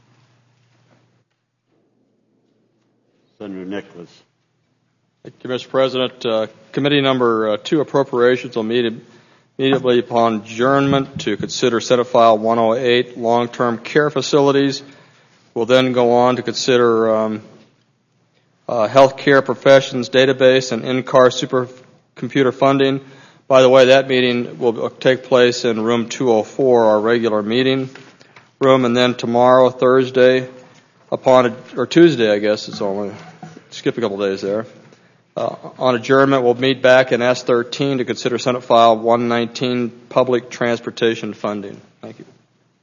Senator Nicholas. Thank you, Mr. President. Committee number 2, Appropriations, will meet immediately upon adjournment to consider Senate File 108, long-term care facilities. We'll then go on to consider health care professions database and in-car supercomputer funding. By the way, that meeting will take place in room 204, our regular meeting room, and then tomorrow, Thursday, or Tuesday, I guess it's only, skip a couple days there. On adjournment, we'll meet back in S13 to consider Senate File 119, public transportation funding. Thank you.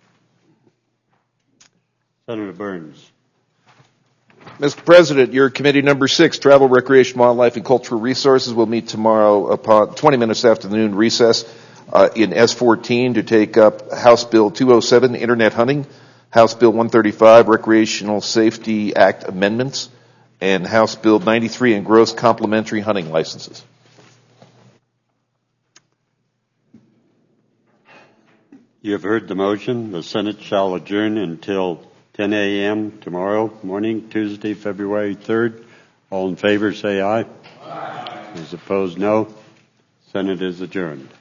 Senator Burns. Mr. President, your committee number 6, Travel, Recreation, Wildlife, and Cultural Resources, will meet tomorrow upon 20 minutes after the noon recess in S14 to take up House Bill 207, Internet Hunting, House Bill 135, Recreational Safety Act Amendments, and House Bill 93, engrossed complementary hunting licenses. You have heard the motion. The Senate shall adjourn until 10 a.m. tomorrow morning, Tuesday, February 3rd. All in favor, say aye. Aye. Those opposed, no. Senate is adjourned.